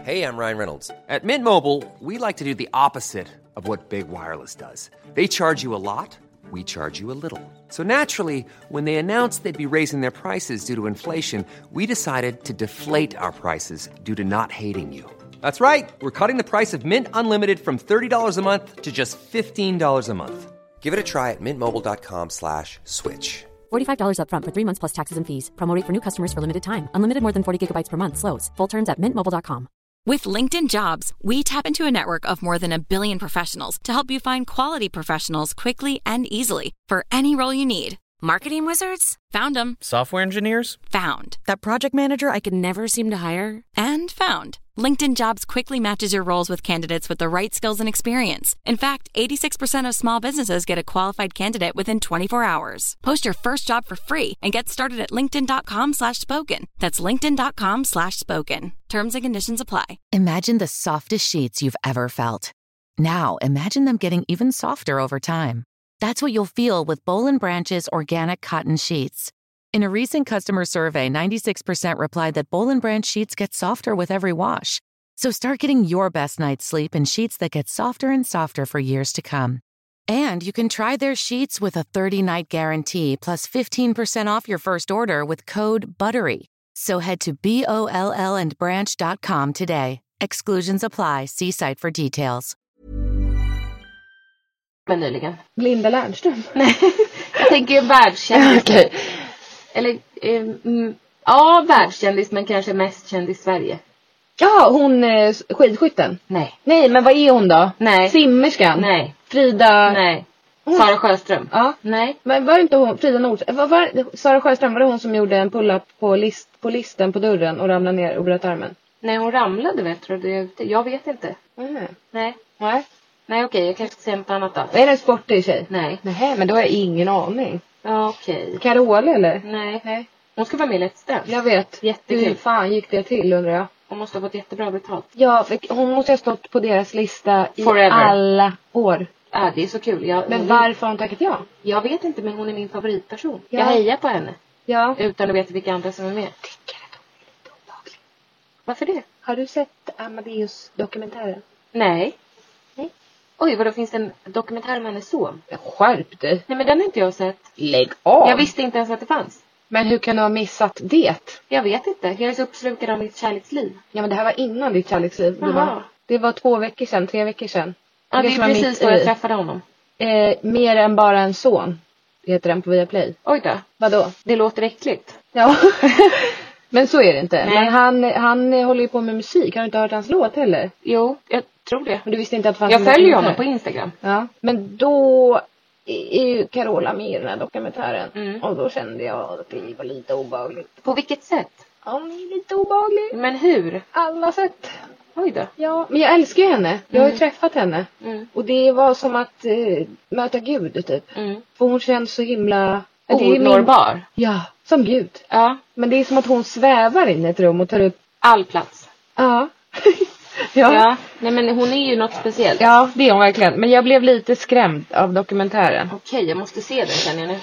Hey, I'm Ryan Reynolds. At Mint Mobile, we like to do the opposite of what Big Wireless does. They charge you a lot, we charge you a little. So naturally, when they announced they'd be raising their prices due to inflation, we decided to deflate our prices due to not hating you. That's right. We're cutting the price of Mint Unlimited from thirty dollars a month to just fifteen dollars a month. Give it a try at mintmobile.com slash switch. forty-five dollars up front for three months plus taxes and fees. Promo rate for new customers for limited time. Unlimited more than forty gigabytes per month slows. Full terms at mint mobile dot com. With LinkedIn Jobs, we tap into a network of more than a billion professionals to help you find quality professionals quickly and easily for any role you need. Marketing wizards? Found them. Software engineers? Found. That project manager I could never seem to hire? And found. LinkedIn Jobs quickly matches your roles with candidates with the right skills and experience. In fact, eighty-six percent of small businesses get a qualified candidate within twenty-four hours. Post your first job for free and get started at linkedin.com slash spoken. That's linkedin.com slash spoken. Terms and conditions apply. Imagine the softest sheets you've ever felt. Now, imagine them getting even softer over time. That's what you'll feel with Boll and Branch's organic cotton sheets. In a recent customer survey, ninety-six percent replied that Boll and Branch sheets get softer with every wash. So start getting your best night's sleep in sheets that get softer and softer for years to come. And you can try their sheets with a thirty-night guarantee plus fifteen percent off your first order with code BUTTERY. So head to B O L L and branch dot com today. Exclusions apply. See site for details. Men nyligen. Linda Lernström. Nej, jag tänker världskändis. Okej. Eller, um, ja, världskändis, men kanske mest känd i Sverige. Ja, hon eh, skidskytten. Nej. Nej, men vad är hon då? Nej. Simmerskan. Nej. Frida. Nej. Hon... Sara Sjöström. Ja. Nej. Men var det inte hon, Frida Nord? Var, var, Sara Sjöström, var det hon som gjorde en pull-up på, list, på listen på dörren och ramlade ner och bröt armen? Nej, hon ramlade, vet du. Jag vet inte. Mm. Nej. Nej. Nej, okej. Jag kanske ska säga något annat då. Är det en sportig tjej? Nej. Nej, men då har jag ingen aning. Ja, okej. Carola, eller? Nej. Nej. Hon ska vara med i Let's Dance. Jag vet. Jättekul. Hur fan gick det till, undrar jag? Hon måste ha fått jättebra betalt. Ja, för hon måste ha stått på deras lista i Forever. alla år. Ja, det är så kul. Jag, Men jag, varför har hon tackat ja? Jag vet inte, men hon är min favoritperson. Ja. Jag hejar på henne. Ja. Utan att veta vilka andra som är med. Tycker att hon är lite obehaglig. Varför det? Har du sett Amadeus dokumentären? Nej. Nej. Oj, vadå, finns det en dokumentär om hennes son? Skärp dig. Nej, men den har inte jag sett. Lägg av. Jag visste inte ens att det fanns. Men hur kan du ha missat det? Jag vet inte. Jag är så uppslukad av mitt kärleksliv. Ja, men det här var innan ditt kärleksliv. Det Jaha. var, det var två veckor sedan, tre veckor sedan. Ja, det är som var precis mitt då jag i. träffade honom. Eh, mer än bara en son. Heter den på Viaplay. Oj då. Vadå? Det låter äckligt. Ja. Men så är det inte. Nej. Men han, han håller ju på med musik. Har du inte hört hans låt heller? Jo, jag tror det. Men du visste inte att det fanns Jag en följer dokumentär. honom på Instagram. Ja. Men då är ju Carola med i den här dokumentären. Mm. Och då kände jag att det var lite obehagligt. På vilket sätt? Ja, hon är lite obehaglig. Men hur? Alla sätt. Oj då. Ja, men jag älskar ju henne. Jag har ju Mm. träffat henne. Mm. Och det var som att eh, möta Gud typ. Mm. För hon känns så himla... Det är min- Onårbar. Ja, som Gud. Ja. Men det är som att hon svävar in i ett rum och tar upp... All plats. Ja. Ja. ja. Nej, men hon är ju något speciellt. Ja, det är hon verkligen. Men jag blev lite skrämd av dokumentären. Okej, jag måste se den, känner jag nu.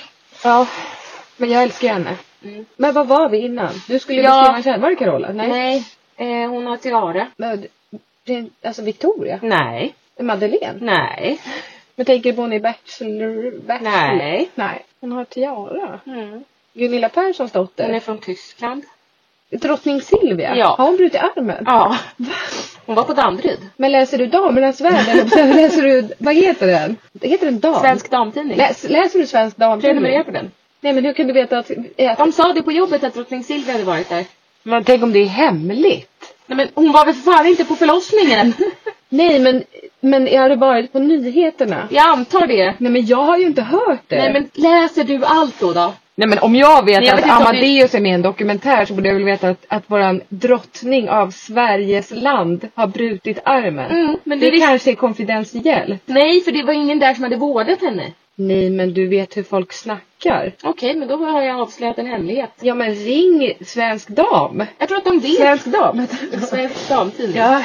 Ja, men jag älskar henne. Mm. Men vad var vi innan? Du skulle Ja. beskriva en tjej. Var det Carola? Nej. Nej. Eh, hon har tiara. Men, det, alltså Victoria? Nej. Madeleine? Nej. Men tänker du på hon i Bachelor? Bachelor? Nej. Nej. Hon har tiara. Mm. Gunilla Perssons dotter. Hon är från Tyskland. Drottning Silvia? Ja. Har hon brutit armen? Ja. Hon var på Danderyd. Men läser du Damernas Värld? Eller så läser du, vad heter den? Det heter en dam. Svensk damtidning. Läs, läser du Svensk Damtidning? Prenumerera på den. Nej, men hur kan du veta att... att De sa det på jobbet att drottning Silvia hade varit där. men tänk om det är hemligt. Nej, men hon var väl för fan inte på förlossningen. Nej, men, men jag hade varit på nyheterna. Jag antar det. Nej, men jag har ju inte hört det. Nej, men läser du allt då då? Nej, men om jag vet Nej, jag att vet inte om Amadeus är med i en dokumentär så borde jag väl veta att, att våran drottning av Sveriges land har brutit armen. Mm, men det det är kanske är konfidentiellt. Nej, för det var ingen där som hade vårdat henne. Nej, men du vet hur folk snackar. Okej, men då har jag avslöjat en hemlighet. Ja, men ring Svensk Dam. Jag tror att de vet. Svensk Dam. Svensk damtidning. Ja.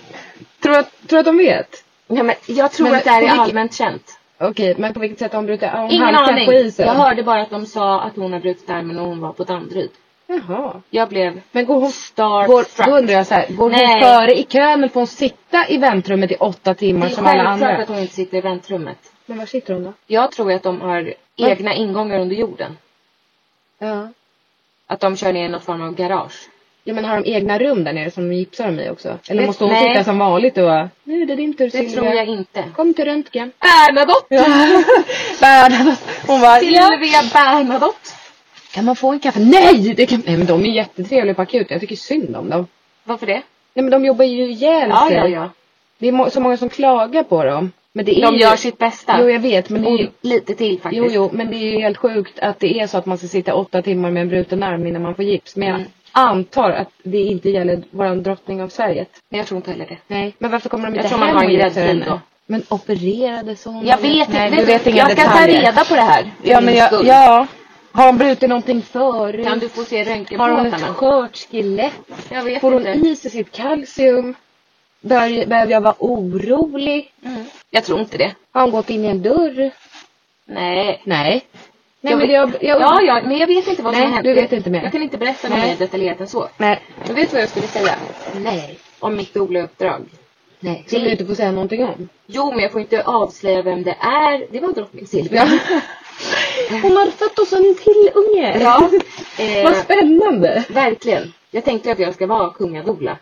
tror, att, tror att de vet? Ja, men jag tror Men att det här på är vilket- allmänt känt. Okej, men på vilket sätt har hon brutit armen? Hon Ingen halkade aning. på isen. Jag hörde bara att de sa att hon har brutit armen och hon var på Danderyd. Jaha. Jag blev Men går hon, starstruck. går, då undrar jag så här, går Nej. hon före i kön eller får hon sitta i väntrummet i åtta timmar Det är som alla självklart andra? att hon inte sitter i väntrummet. Men var sitter hon då? Jag tror att de har egna ingångar under jorden. Ja. Att de kör ner i någon form av garage. Ja, men har de egna rum där nere som de gipsar dem i också? Eller Det- måste hon nej. sitta som vanligt och bara, nu är det din tur, Det Silvia. tror jag inte. Kom till röntgen. Bernadotte! Ja. Bernadotte. Hon bara, ja. Silvia Bernadotte! Kan man få en kaffe? Nej! Det kan... Nej, men de är jättetrevliga på akuten. Jag tycker synd om dem. Varför det? Nej, men de jobbar ju ihjäl Ja, sig. ja, ja. Det är må- så många som klagar på dem. Men det är De ju... gör sitt bästa. Jo, jag vet. Men det är Och ju... lite till faktiskt. Jo, jo, men det är ju helt sjukt att det är så att man ska sitta åtta timmar med en bruten arm innan man får gips. Men Mm. jag antar att det inte gäller våran drottning av Sverige. Men jag tror inte heller det. Nej, men varför kommer de Jag inte tror man hem har en och gipsar gräddfil henne? då. Men opererade så hon? Jag vet Nej, inte. du vet inga jag ska detaljer. ta reda på det här. för Ja, din men jag, skull. ja. Har hon brutit någonting förut? Kan du få se Har hon röntgenplåtarna? ett skört skelett? Jag vet Får hon inte. i sig sitt kalcium? Bör, behöver jag vara orolig? Mm. Jag tror inte det. Har hon gått in i en dörr? Nej. Nej. Nej, Jag men vet- jag, jag, Ja, ja, men jag vet inte vad som Nej, har hänt. du vet inte mer. Jag kan inte berätta något Nej. mer detaljerat än så. Nej. Men vet du vad jag skulle säga? Nej. Om mitt doula-uppdrag. Nej. Som du inte får säga någonting om. Jo, men jag får inte avslöja vem det är. Det var drottning Silvia. Ja. Hon har fått oss en till unge. Ja. Eh, Vad spännande. verkligen. Jag tänkte att jag ska vara kungadoula.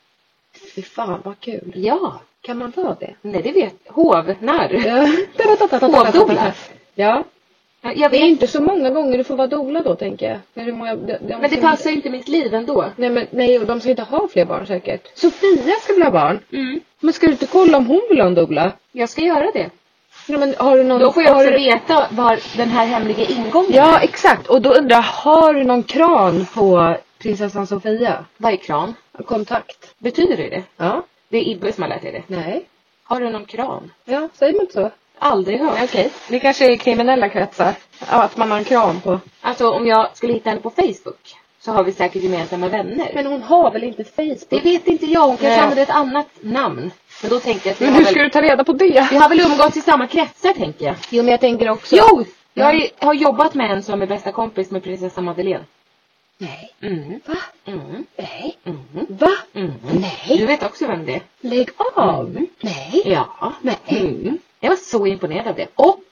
Fy fan, vad kul. Ja. Kan man vara det? Nej, det vet hovnarr. Ja. Hovdoula. Ja. Jag Det är vet. inte så många gånger du får vara doula då, tänker jag. För hur många, de, de Men det ska- passar ju inte mitt liv ändå. Nej, men nej, och de ska inte ha fler barn säkert. Sofia ska väl ha barn? Mm. Men ska du inte kolla om hon vill ha en doula? Jag ska göra det. Ja, men har du någon... Då får jag har också du... veta var den här hemliga ingången Ja, är. exakt. Och då undrar jag, har du någon kran på prinsessan Sofia? Vad är kran? Kontakt. Betyder det det? Ja. Det är Ibbe som har lärt dig det. Nej. Har du någon kran? Ja, säger man inte så? Aldrig hört. Nej, okej. Det kanske är kriminella kretsar. Ja, att man har en kran på. Alltså om jag skulle hitta henne på Facebook så har vi säkert gemensamma vänner. Men hon har väl inte Facebook? det vet inte jag. Hon kanske Nej. använder ett annat namn. Men då tänkte jag att vi Men har, hur ska väl, du ta reda på det? vi har väl umgåtts i samma kretsar, tänker jag. Jo, men jag tänker också... Jo! Jag har, ju- har jobbat med en som är bästa kompis med prinsessa Madeleine. Nej. Mm. Va? Mm. Nej. Mm. Va? Mm. Nej. Du vet också vem det är. Lägg av. Mm. Nej. Ja. Nej. Mm. Jag var så imponerad av det. Och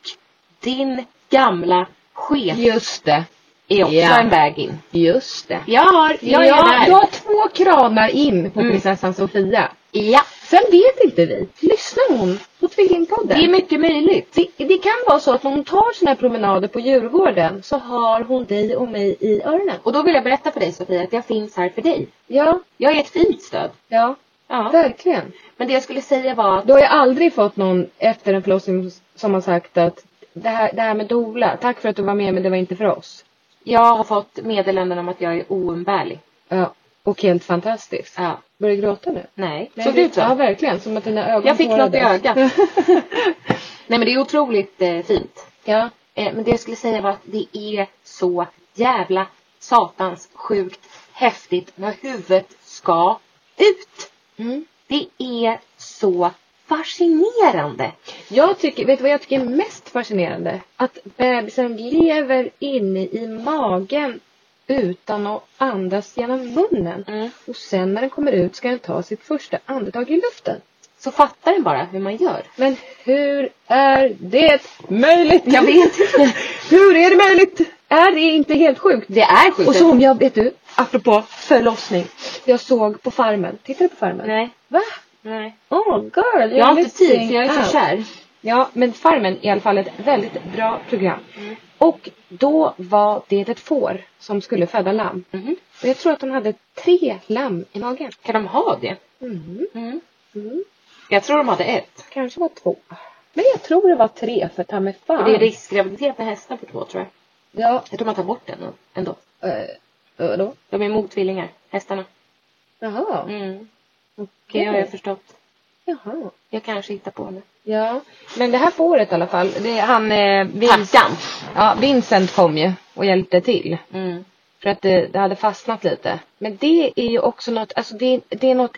din gamla chef Just det. är också Ja. en väg in. Just det. Jag har, jag ja, är du där. har två kranar in på Mm. prinsessan Sofia. Ja, Sen vet inte vi. Lyssnar hon på Tvillingpodden? det är mycket möjligt. Det, det kan vara så att när hon tar sina promenader på Djurgården så har hon dig och mig i öronen. Och då vill jag berätta för dig, Sofia, att jag finns här för dig. Ja, Jag är ett fint stöd. ja, Ja. verkligen. Men det jag skulle säga var att Du har ju aldrig fått någon efter en förlossning som har sagt att det här, det här med doula, tack för att du var med men det var inte för oss. jag har fått meddelanden om att jag är oumbärlig. Ja, och helt fantastiskt. Ja. Börjar du gråta nu? Nej, Nej, såg det ut så? Ja, verkligen. Som att dina ögon Jag fick något i tårades. ögat. Nej, men det är otroligt eh, fint. Ja. Eh, men det jag skulle säga var att det är så jävla satans sjukt häftigt när huvudet ska ut. Mm. Det är så fascinerande. Jag tycker, vet du vad jag tycker är mest fascinerande? Att bebisen lever inne i magen utan att andas genom munnen. Mm. Och sen när den kommer ut ska den ta sitt första andetag i luften. Så fattar den bara hur man gör. Men hur är det möjligt? Jag vet inte. Hur är det möjligt? Är det inte helt sjukt? Det är sjukt. Och så om jag, vet du, apropå förlossning. Jag såg på Farmen. Tittar du på Farmen? Nej. Va? Nej. Oh girl. Jag har inte tid missing för jag är så out. kär. Ja, men Farmen är i alla fall ett väldigt bra program. Mm. Och då var det ett får som skulle föda lamm. Mhm. Och jag tror att de hade tre lamm i magen. Kan de ha det? Mm. Mm. Mm. Jag tror de hade ett. Kanske var två. Men jag tror det var tre för ta med fan. Och det är riskgraviditet med hästar på två, tror jag. Ja. Jag tror man tar bort den ändå. Äh, vadå? De är motvillingar, hästarna. Jaha. Mm. Okej. Det har jag förstått. Jaha. Jag kanske hittar på nu. Ja. Men det här fåret i alla fall. Det är han eh, Vince, Tackan. ja, Vincent kom ju och hjälpte till. Mm. För att det, det hade fastnat lite. Men det är ju också något, alltså det, det är något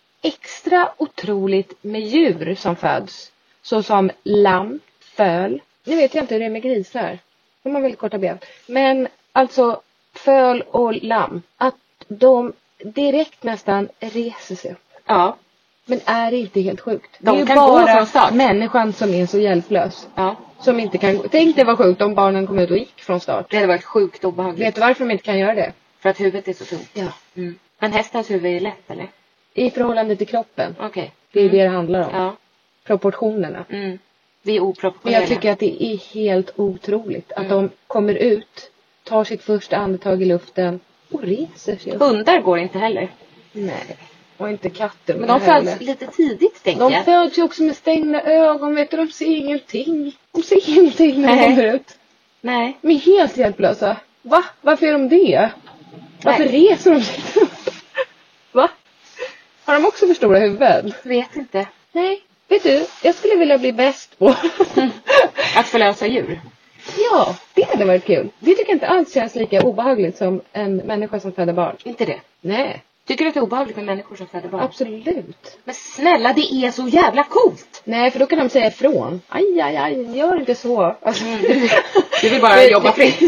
extra otroligt med djur som föds. Så som lamm, föl. Nu vet jag inte hur det är med grisar. De har väldigt korta ben. Men alltså föl och lamm. Att de direkt nästan reser sig upp. Ja. Men är det inte helt sjukt? De det är kan ju gå bara från start. människan som är så hjälplös. Ja. Som inte kan gå. Tänk det var sjukt om barnen kom ut och gick från start. Det hade varit sjukt obehagligt. Vet du varför de inte kan göra det? För att huvudet är så tungt. Ja. Mm. Men hästens huvud är lätt, eller? I förhållande till kroppen. Okej. Okay. Det är mm. det det handlar om. Ja. Proportionerna. Mm. Vi är Men oproportionella. jag tycker att det är helt otroligt. Att Mm. de kommer ut, tar sitt första andetag i luften och reser sig upp. Hundar går inte heller. Nej. Och inte katter. Men de föds lite tidigt, tänker De jag. föds ju också med stängda ögon, vet du. De ser ingenting. De ser ingenting när de Nej. kommer ut. Nej. De är helt hjälplösa. Va? Varför är de det? Varför Nej. reser de sig? Va? Har de också för stora huvuden? Vet inte. Nej. Vet du, jag skulle vilja bli bäst på. Att förlösa djur. Ja, det hade varit kul. Det tycker jag inte alls känns lika obehagligt som en människa som föder barn. Inte det. Nej, Tycker du att det är obehagligt med människor som föder barn? absolut. Men snälla, det är så jävla coolt. Nej, för då kan de säga ifrån. Aj, aj, aj, gör inte så. Alltså, Du vill bara jobba fritt.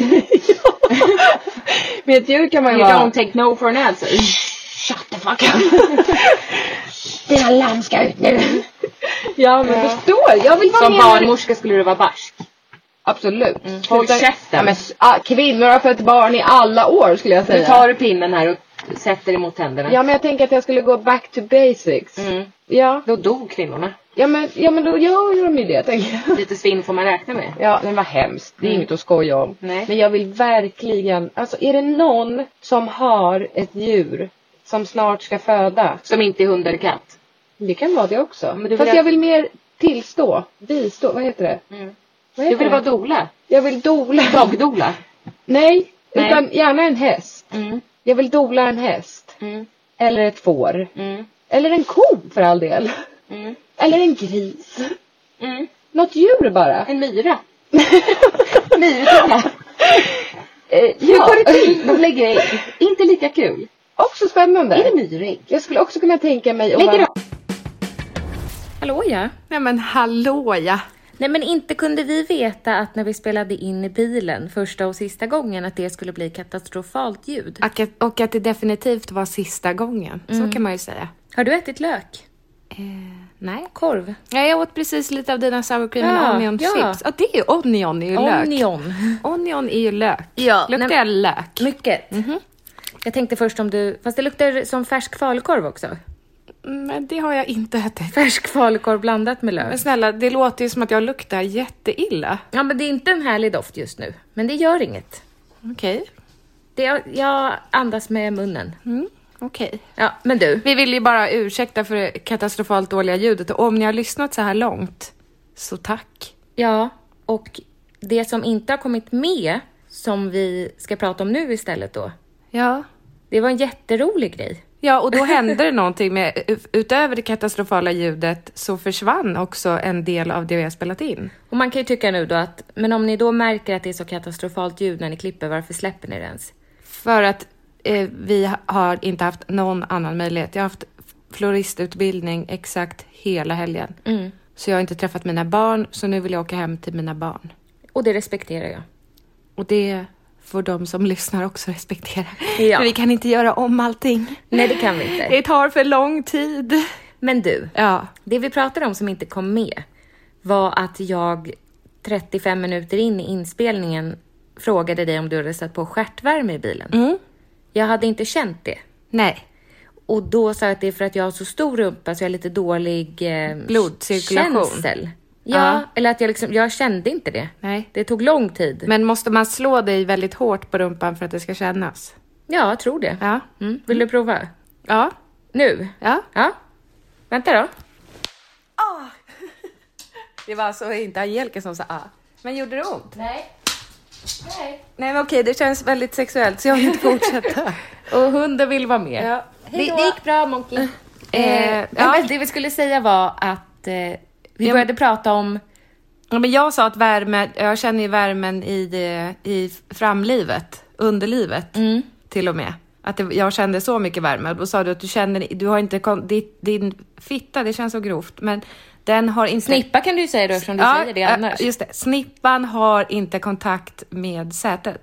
med ett djur kan man ju You vara... don't take no for an answer. Shut the fuck up. Dina lamm ska ut nu. Ja, men Ja. förstår. Jag vill vara Som med. barnmorska skulle du vara barsk. Absolut. Mm. Håll Utan- käften. Ja, men, s- ah, kvinnor har fött barn i alla år skulle jag Nu säga. tar du pinnen här och sätter emot händerna. Ja, men jag tänker att jag skulle gå back to basics. Mm. Ja. Då dog kvinnorna. Ja, men, ja, men då gör de ju det, tänker jag. Lite svinn får man räkna med. Ja, den var hemskt. Det är Mm. inget att skoja om. Nej. Men jag vill verkligen... Alltså, är det någon som har ett djur som snart ska föda? Som inte är hund eller katt. Det kan vara det också. Men du Fast vill- jag vill mer tillstå. Bistå. Vad heter det? Mm. Vad Du heter vill det? vara dola. Jag vill dola. Dogdola. Nej, Nej. utan gärna en häst. Mm. Jag vill dola en häst. Mm. Eller ett får. Mm. Eller en ko för all del. Mm. Eller en gris. Mm. Något djur bara. En myra. Myrdola. Eh, Hur ja. går det till? De lägger ägg. Inte lika kul. Också spännande. Är det myrägg? Jag skulle också kunna tänka mig att Lägger vara... de... Hallå ja. Nej men hallå ja. Nej men inte kunde vi veta att när vi spelade in i bilen första och sista gången att det skulle bli katastrofalt ljud. Och att, och att det definitivt var sista gången. Så kan man ju säga. Har du ätit lök? Eh, nej. Korv? Ja, jag åt precis lite av dina sour cream Ja, and onion ja. chips. Ja, det är ju onion, är ju lök. Onion. Onion är ju lök. Ja, Luktar nej- jag lök? Mycket. Jag tänkte först om du... Fast det luktar som färsk falukorv också. Men det har jag inte ätit. Färsk falukorv blandat med lök. Men snälla, det låter ju som att jag luktar jätteilla. Ja men det är inte en härlig doft just nu. Men det gör inget. Okej. Det, jag andas med munnen. Mm, okej. Ja, men du. Vi vill ju bara ursäkta för det katastrofalt dåliga ljudet. Och om ni har lyssnat så här långt, så tack. Ja, och det som inte har kommit med som vi ska prata om nu istället då. Ja. Det var en jätterolig grej. Ja, och då hände det någonting med, utöver det katastrofala ljudet så försvann också en del av det vi har spelat in. Och man kan ju tycka nu då att, men om ni då märker att det är så katastrofalt ljud när ni klipper, varför släpper ni det ens? För att eh, vi har inte haft någon annan möjlighet. Jag har haft floristutbildning exakt hela helgen. Mm. Så jag har inte träffat mina barn, så nu vill jag åka hem till mina barn. Och det respekterar jag. Och det får de som lyssnar också respektera. Ja. För vi kan inte göra om allting. Nej, det kan vi inte. Det tar för lång tid. Men du, Ja. det vi pratade om som inte kom med var att jag trettiofem minuter in i inspelningen frågade dig om du hade satt på stjärtvärme i bilen. Mm. Jag hade inte känt det. Nej. Och då sa jag att det är för att jag har så stor rumpa så jag har lite dålig eh, Blodcirkulation. känsel. Ja, Ja. eller att jag liksom, jag kände inte det. Nej. Det tog lång tid. Men måste man slå dig väldigt hårt på rumpan för att det ska kännas? Ja, jag tror det. Ja. Mm. Vill du prova? Ja. Nu? Ja. Ja. Vänta då. Det var alltså inte Angelica som sa ah. Men gjorde det ont? Nej. Nej. Nej men okej, det känns väldigt sexuellt så jag vill inte fortsätta. Och hunden vill vara med. Ja. Det, det gick bra, Monkey. Eh, Eh, ja. men det vi skulle säga var att eh, vi Ja. började prata om... Ja, men jag sa att värme, jag känner ju värmen i, det, i framlivet, underlivet Mm. till och med. Att det, jag kände så mycket värme. Och då sa du att du känner, du har inte, kon- din, din fitta, det känns så grovt, men den har inte... Snippa kan du säga då eftersom du säger det annars. Just det, snippan har inte kontakt med sätet.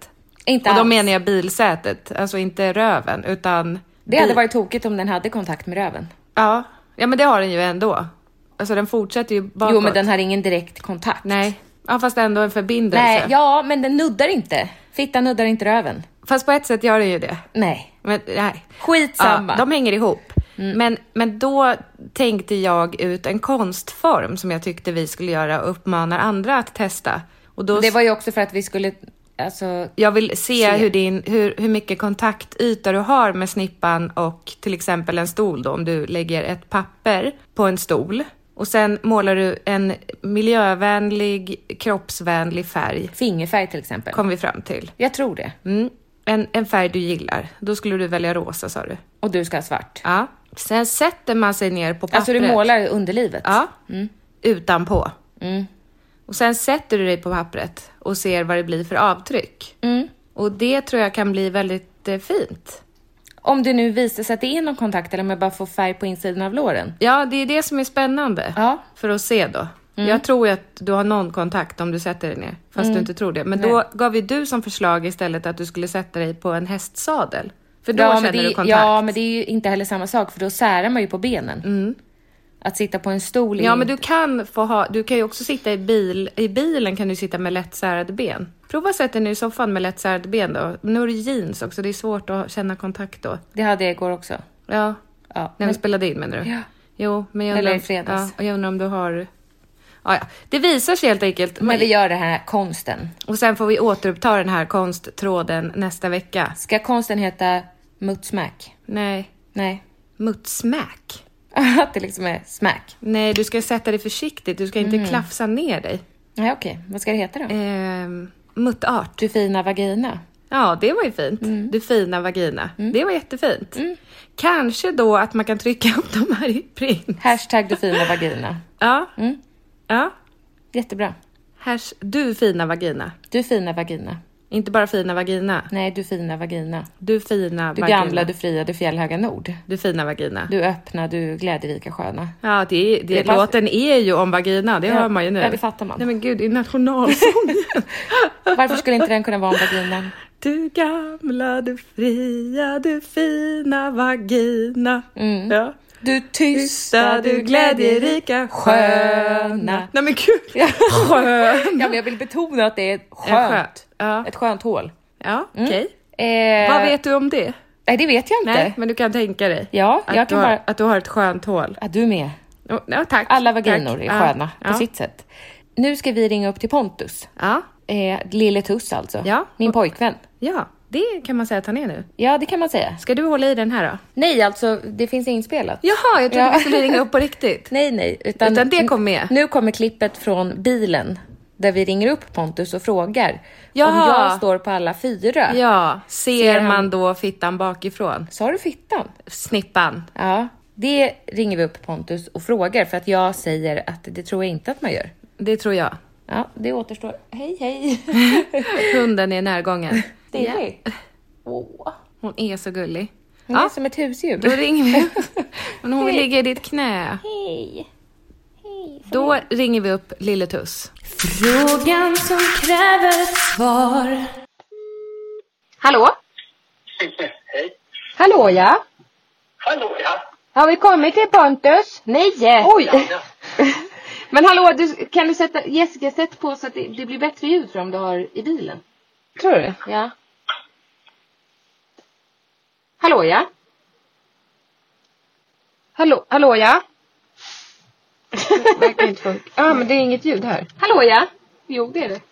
Inte Och då alls. menar jag bilsätet, alltså inte röven, utan... Det hade bil- varit tokigt om den hade kontakt med röven. Ja. ja, men det har den ju ändå. Alltså den fortsätter ju bakåt. Jo, men den har ingen direkt kontakt. Nej, ja, fast ändå en förbindelse. Nej, ja, men den nuddar inte. Fittan nuddar inte röven. Fast på ett sätt gör den ju det. Nej. Men nej. Skitsamma. Ja, de hänger ihop. Mm. Men, men då tänkte jag ut en konstform som jag tyckte vi skulle göra och uppmanar andra att testa. Och då Det var ju också för att vi skulle... Alltså, jag vill se, se. Hur, din, hur, hur mycket kontaktyta du har med snippan och till exempel en stol då. Om du lägger ett papper på en stol och sen målar du en miljövänlig, kroppsvänlig färg. fingerfärg till exempel. Kom vi fram till. Jag tror det. Mm. En, en färg du gillar. Då skulle du välja rosa, sa du. Och du ska ha svart. Ja. Sen sätter man sig ner på pappret. Alltså du målar underlivet. Ja, Mm. utanpå. Mm. Och sen sätter du dig på pappret och ser vad det blir för avtryck. Mm. Och det tror jag kan bli väldigt eh, fint. Om det nu visar sig att det är någon kontakt eller om jag bara får färg på insidan av låren. Ja, det är det som är spännande. Ja. För att se då. Mm. Jag tror ju att du har någon kontakt om du sätter dig ner. Fast Mm. du inte tror det. Men Nej. då gav ju du som förslag istället att du skulle sätta dig på en hästsadel. För då Ja, känner men det, du kontakt. ja, men det är ju inte heller samma sak för då särar man ju på benen. Mm. Att sitta på en stol. Ja, är men ju- du kan få ha, du kan ju också sitta i bil, i bilen kan du sitta med lätt särade ben. Prova att sätta dig i soffan med lätt särade ben då. Nu har du jeans också, det är svårt att känna kontakt då. Det hade jag igår också. Ja, Ja, när men- vi spelade in menar du? Ja. Jo, men jag Eller undrar, i fredags. Ja, och jag undrar om du har... Ja, ja. Det visar sig helt enkelt. Men vi gör det här konsten. Och sen får vi återuppta den här konsttråden nästa vecka. Ska konsten heta muttsmack? Nej, Nej. muttsmack. Att det liksom är smack. Nej, du ska sätta dig försiktigt. Du ska inte Mm. klafsa ner dig. Nej, okej. Vad ska det heta då? Ehm, muttart. Du fina vagina. Ja, det var ju fint. Mm. Du fina vagina. Det var jättefint. Kanske då att man kan trycka upp de här i print. Hashtag du fina vagina. Ja. Mm. Ja. Jättebra. Hash, du fina vagina. Du fina vagina. Inte bara fina vagina. Nej, du fina vagina. Du fina Du vagina. gamla, du fria, du fjällhöga nord. Du fina vagina. Du öppna, du glädjerika sköna. Ja, det, är- det, Det pass- låten är ju om vagina. Det Ja, hör man ju nu. ja, det fattar man. Nej men gud, det är nationalsången. Varför skulle inte den kunna vara om vaginan? Du gamla, du fria, du fina vagina. Mm. Ja. Du Tysta, du glädjerika, sköna. Nej men gud. Ja. Skön. Ja, men jag vill betona att det är ett Ja, skönt, skönt. Ja, ett skönt hål. ja okej. Eh, Vad vet du om det? Nej, det vet jag inte. Nej, men du kan tänka dig. Ja, att, jag du kan har, bara... att du har ett skönt hål. Ja, du med. Oh, ja, tack. Alla vaginor tack. är Ja, sköna på ja. sitt sätt. Nu ska vi ringa upp till Pontus. Ja, Eh, Lille Tuss alltså. Ja. Min pojkvän. ja, det kan man säga att han är nu. Ja, det kan man säga. Ska du hålla i den här då? Nej, alltså det finns inspelat. Jaha, jag trodde Ja. vi skulle ringa upp på riktigt. Nej, nej. Utan, Utan det kom med. Nu kommer klippet från bilen. Där vi ringer upp Pontus och frågar. Jaha. Om jag står på alla fyra. Ja, ser, Ser han- man då fittan bakifrån? Sa du fittan? Snippan. Ja. Det ringer vi upp Pontus och frågar. För att jag säger att det tror jag inte att man gör. Det tror jag. Ja, det återstår. Hej, hej. Hunden är närgången. Det är Ja. det. Åh. Hon är så gullig. Hon är som ett husdjur. Då ringer vi. Men hon vill ligga i ditt knä. Hej. Hej. Då ringer vi upp Lille Tuss. Frågan som kräver ett svar. Hallå? Hej. Hallå ja? Hallå, ja. Har vi kommit till Pontus? Nej. Oj! Ja. Men hallå, du, kan du sätta Jessica, sätt på så att det, det blir bättre ljud för om du har i bilen. Tror du? Ja. Hallå ja? Hallå, hallå ja? Det verkar inte funka. Ja, men det är inget ljud här. Hallå ja? Jo, det är det.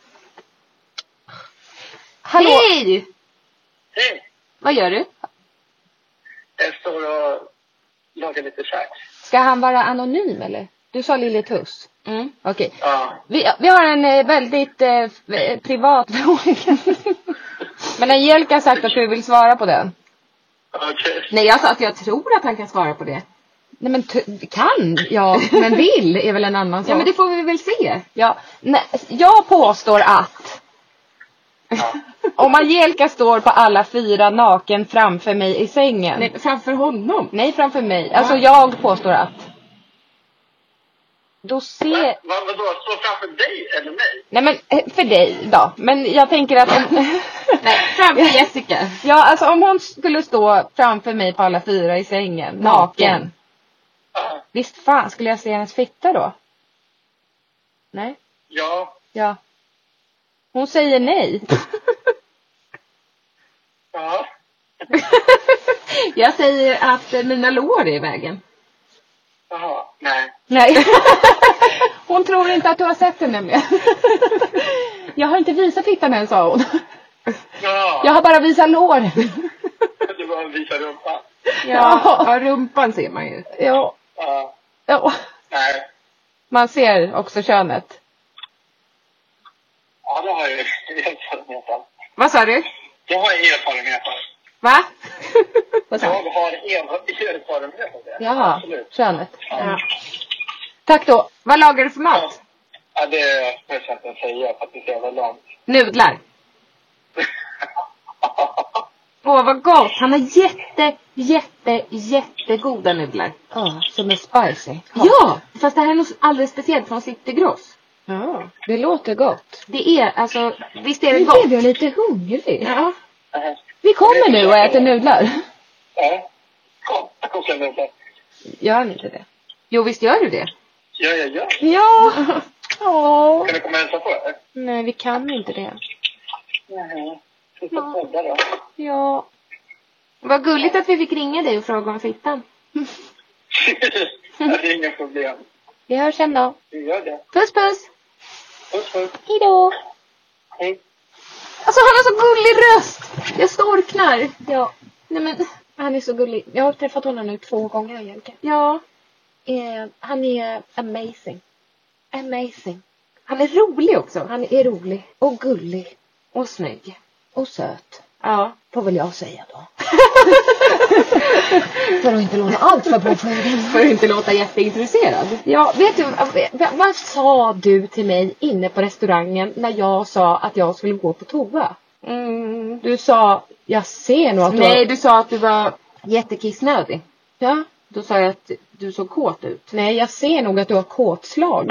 Hallå? Hej! Hej. Vad gör du? Jag står och lagar lite sax. Ska han vara anonym eller? Du sa Lille Tuss. Mm, okej. Ja. Vi, vi har en eh, väldigt eh, f- eh, privat fråga. Men Angelica har sagt att du vill svara på den. Okej. Nej, jag sa att jag tror att han kan svara på det. Nej, men t- kan, ja. Men vill är väl en annan sak. Ja, men det får vi väl se. Ja, nej, jag påstår att om Angelica står på alla fyra naken framför mig i sängen. Nej, framför honom? Nej, framför mig. Alltså jag påstår att. då ser... Va? Va, vadå? Stå framför dig eller mig? Nej men eh, för dig då. Men jag tänker att... Om... Nej, framför Jessica. Ja, alltså om hon skulle stå framför mig på alla fyra i sängen, naken. naken. Ja. Visst fan, skulle jag se hennes fitta då? Nej? Ja. Ja. Hon säger nej. Ja. Jag säger att mina lår är i vägen. Jaha, nej. Nej. Hon tror inte att du har sett henne med. Jag har inte visat fittan än, sa hon. Ja. Jag har bara visat lår. Du bara visar rumpan. Ja, ja, rumpan ser man ju. Ja. Ja. Ja. Nej. Man ser också könet. Ja, det har jag ju erfarenhet av. Vad sa du? Jag har erfarenhet av. Va? Jag har erfarenhet av det. Jaha, Absolut. könet. Ja. Tack då. Vad lagar du för mat? Ja, det är jag ska inte säga för att det är så jävla långt. Nudlar. Åh, vad gott. Han har jätte, jätte, jättegoda nudlar. Ja, som är spicy. Ja, fast det här är något alldeles speciellt från City Gross. Ja, det låter gott. Det är, alltså, visst är det Nu gott? blev jag lite hungrig. Ja. Vi kommer nu och äter nudlar. Ja. Kom, jag kokar nudlar. Gör ni inte det? Jo, visst gör du det? Ja, jag gör. Ja. Åh. Kan du komma och hälsa på er? Nej, vi kan inte det. Nej. Vi får podda då. Ja. Vad gulligt att vi fick ringa dig och fråga om fittan. Ja, det är inga problem. Vi hörs sen då. Vi gör det. Puss, puss. Puss, puss. Hej då. Hej. Alltså, han har så gullig röst. Jag storknar. Ja. Nej, men, Han är så gullig. Jag har träffat honom nu två gånger, Angelica. ja. Eh, han är amazing. Amazing. Han är rolig också. Han är rolig och gullig Och snygg. och söt. Ja. Får väl jag säga då. För att inte låta allt för påflugen. För att inte låta jätteintresserad. Ja, vet du, vad, vad sa du till mig inne på restaurangen när jag sa att jag skulle gå på toa? Mm. Du sa, jag ser nog att du Nej, har... du sa att du var jättekissnödig. Ja. Då sa jag att du såg kåt ut. Nej, jag ser nog att du har kåtslag.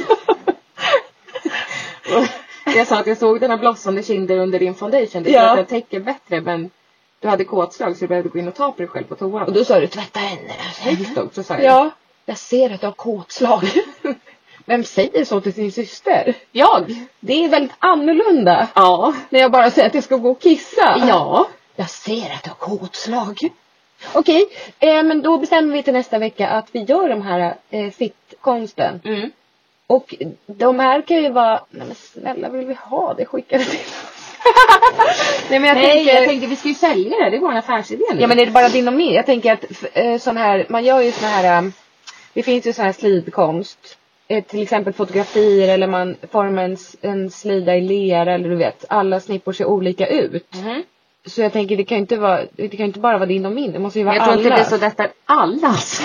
Jag sa att jag såg dina blossande kinder under din foundation. Det Ja. ja. att jag täcker bättre, men du hade kåtslag så du behövde gå in och ta på dig själv på toan. Och då sa du, tvätta händerna. högt också, sa jag. Ja, jag ser att du har kåtslag. Vem säger så till sin syster? Jag? Det är väldigt annorlunda. Ja. När jag bara säger att jag ska gå och kissa. Ja. Jag ser att du har kåtslag. Okej, eh, men då bestämmer vi till nästa vecka att vi gör de här eh, fittkonsten. Mm. Och de här kan ju vara... Nej men snälla, vill vi ha det? Skicka det till oss. Nej, men jag, Nej, tänkte, jag- jag tänkte vi ska ju sälja det. Det är vår affärsidé nu. Ja, men är det bara din och min? Jag tänker att eh, sån här... Man gör ju sån här... Um, det finns ju sån här slidkonst. Eh, till exempel fotografier eller man formar en, s- en slida i lera eller du vet. Alla snippor ser olika ut. Mhm. Så jag tänker det kan ju inte vara... Det kan ju inte bara vara din och min. Det måste ju vara Jag tror inte det allas. blir så detta allas.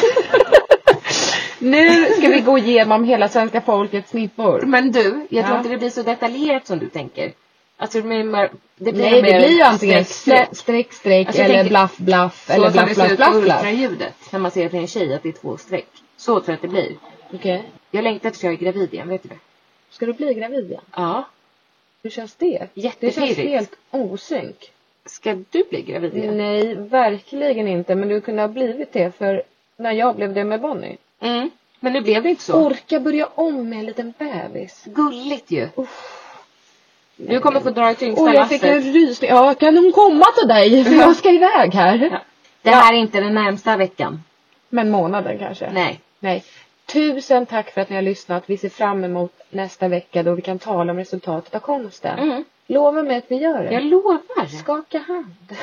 Nu ska vi gå igenom hela svenska folkets snippor. Men du, jag tror Ja. inte det blir så detaljerat som du tänker. Alltså det blir mer, det blir Nej, det mer blir ju antingen streck, streck, streck, streck Alltså, jag eller tänker- blaff, blaff så eller som blaff, det blaff, ser ut blaff, på blaff. ultraljudet. När man ser på en tjej att det är två streck. Så tror jag att det blir. Okej. Jag längtar tills jag är gravid igen, vet du det? Ska du bli gravid igen? Ja. Hur känns det? Det känns Jättepirrigt. helt osynk. Ska du bli gravid igen? Nej, verkligen inte. Men du kunde ha blivit det för när jag blev det med Bonnie. Mm. Men nu blev det inte så. Orka börja om med en liten bebis. Gulligt ju. Du kommer få dra i tyngsta Åh, jag fick en lasset. rysning. Ja, kan hon komma till dig? För jag ska iväg här. Ja. Det här är inte den närmsta veckan. Men månaden kanske. Nej. Nej. Tusen tack för att ni har lyssnat. Vi ser fram emot nästa vecka då vi kan tala om resultatet av konsten. Mm. Lova mig att vi gör det. Jag lovar. Skaka hand.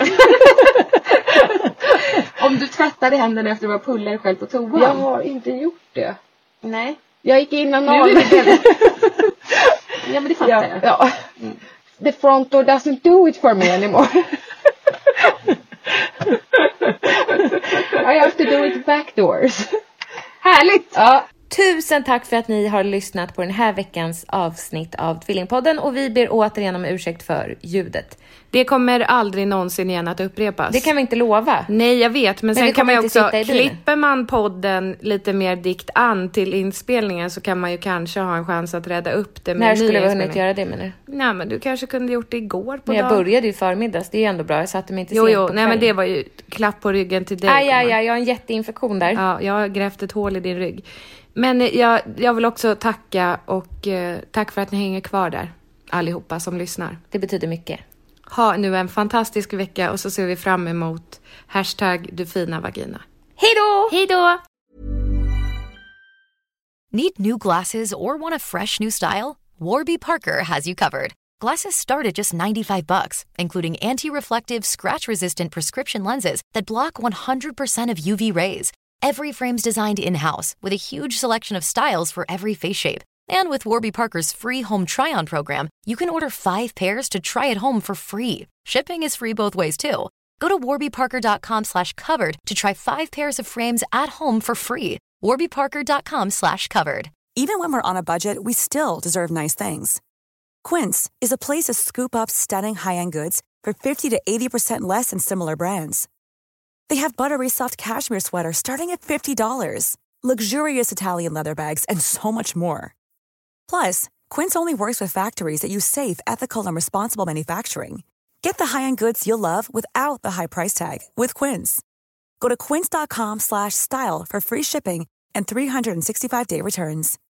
Om du tvättade händerna efter att du var pullade själv på toan. Jag har inte gjort det. Nej. Jag gick innan Nu är någon. det Ja, men det fattar Ja, jag. ja. The front door doesn't do it for me anymore. I have to do it backdoors. Härligt! Ja. Tusen tack för att ni har lyssnat på den här veckans avsnitt av Tvillingpodden och vi ber återigen om ursäkt för ljudet. Det kommer aldrig någonsin igen att upprepas. Det kan vi inte lova. Nej, jag vet. Men, men sen kan man ju också, klipper klipper man podden lite mer dikt an till inspelningen så kan man ju kanske ha en chans att rädda upp det med När skulle vi hunnit göra det, menar du? Nej, men du kanske kunde gjort det igår på men jag dagen. började ju förmiddags, det är ändå bra. Jag satte mig inte jo, sent jo, på nej, men det var ju klapp på ryggen till dig. Aj, aj, aj, jag har en jätteinfektion där. Ja, jag har grävt ett hål i din rygg. Men jag, jag vill också tacka och eh, tack för att ni hänger kvar där. Allihopa som lyssnar. Det betyder mycket. Ha nu en fantastisk vecka och så ser vi fram emot hashtag du fina vagina. Hej då! Hej då! Need new glasses or want a fresh new style? Warby Parker has you covered. Glasses start at just ninety-five bucks, including anti-reflective, scratch-resistant prescription lenses that block one hundred percent of U V rays. Every frame's designed in-house with a huge selection of styles for every face shape. And with Warby Parker's free home try-on program, you can order five pairs to try at home for free. Shipping is free both ways, too. Go to warbyparker.com slash covered to try five pairs of frames at home for free. warbyparker.com slash covered. Even when we're on a budget, we still deserve nice things. Quince is a place to scoop up stunning high-end goods for fifty to eighty percent less than similar brands. They have buttery soft cashmere sweaters starting at fifty dollars, luxurious Italian leather bags, and so much more. Plus, Quince only works with factories that use safe, ethical, and responsible manufacturing. Get the high-end goods you'll love without the high price tag with Quince. Go to quince.com slash style for free shipping and three hundred sixty-five day returns.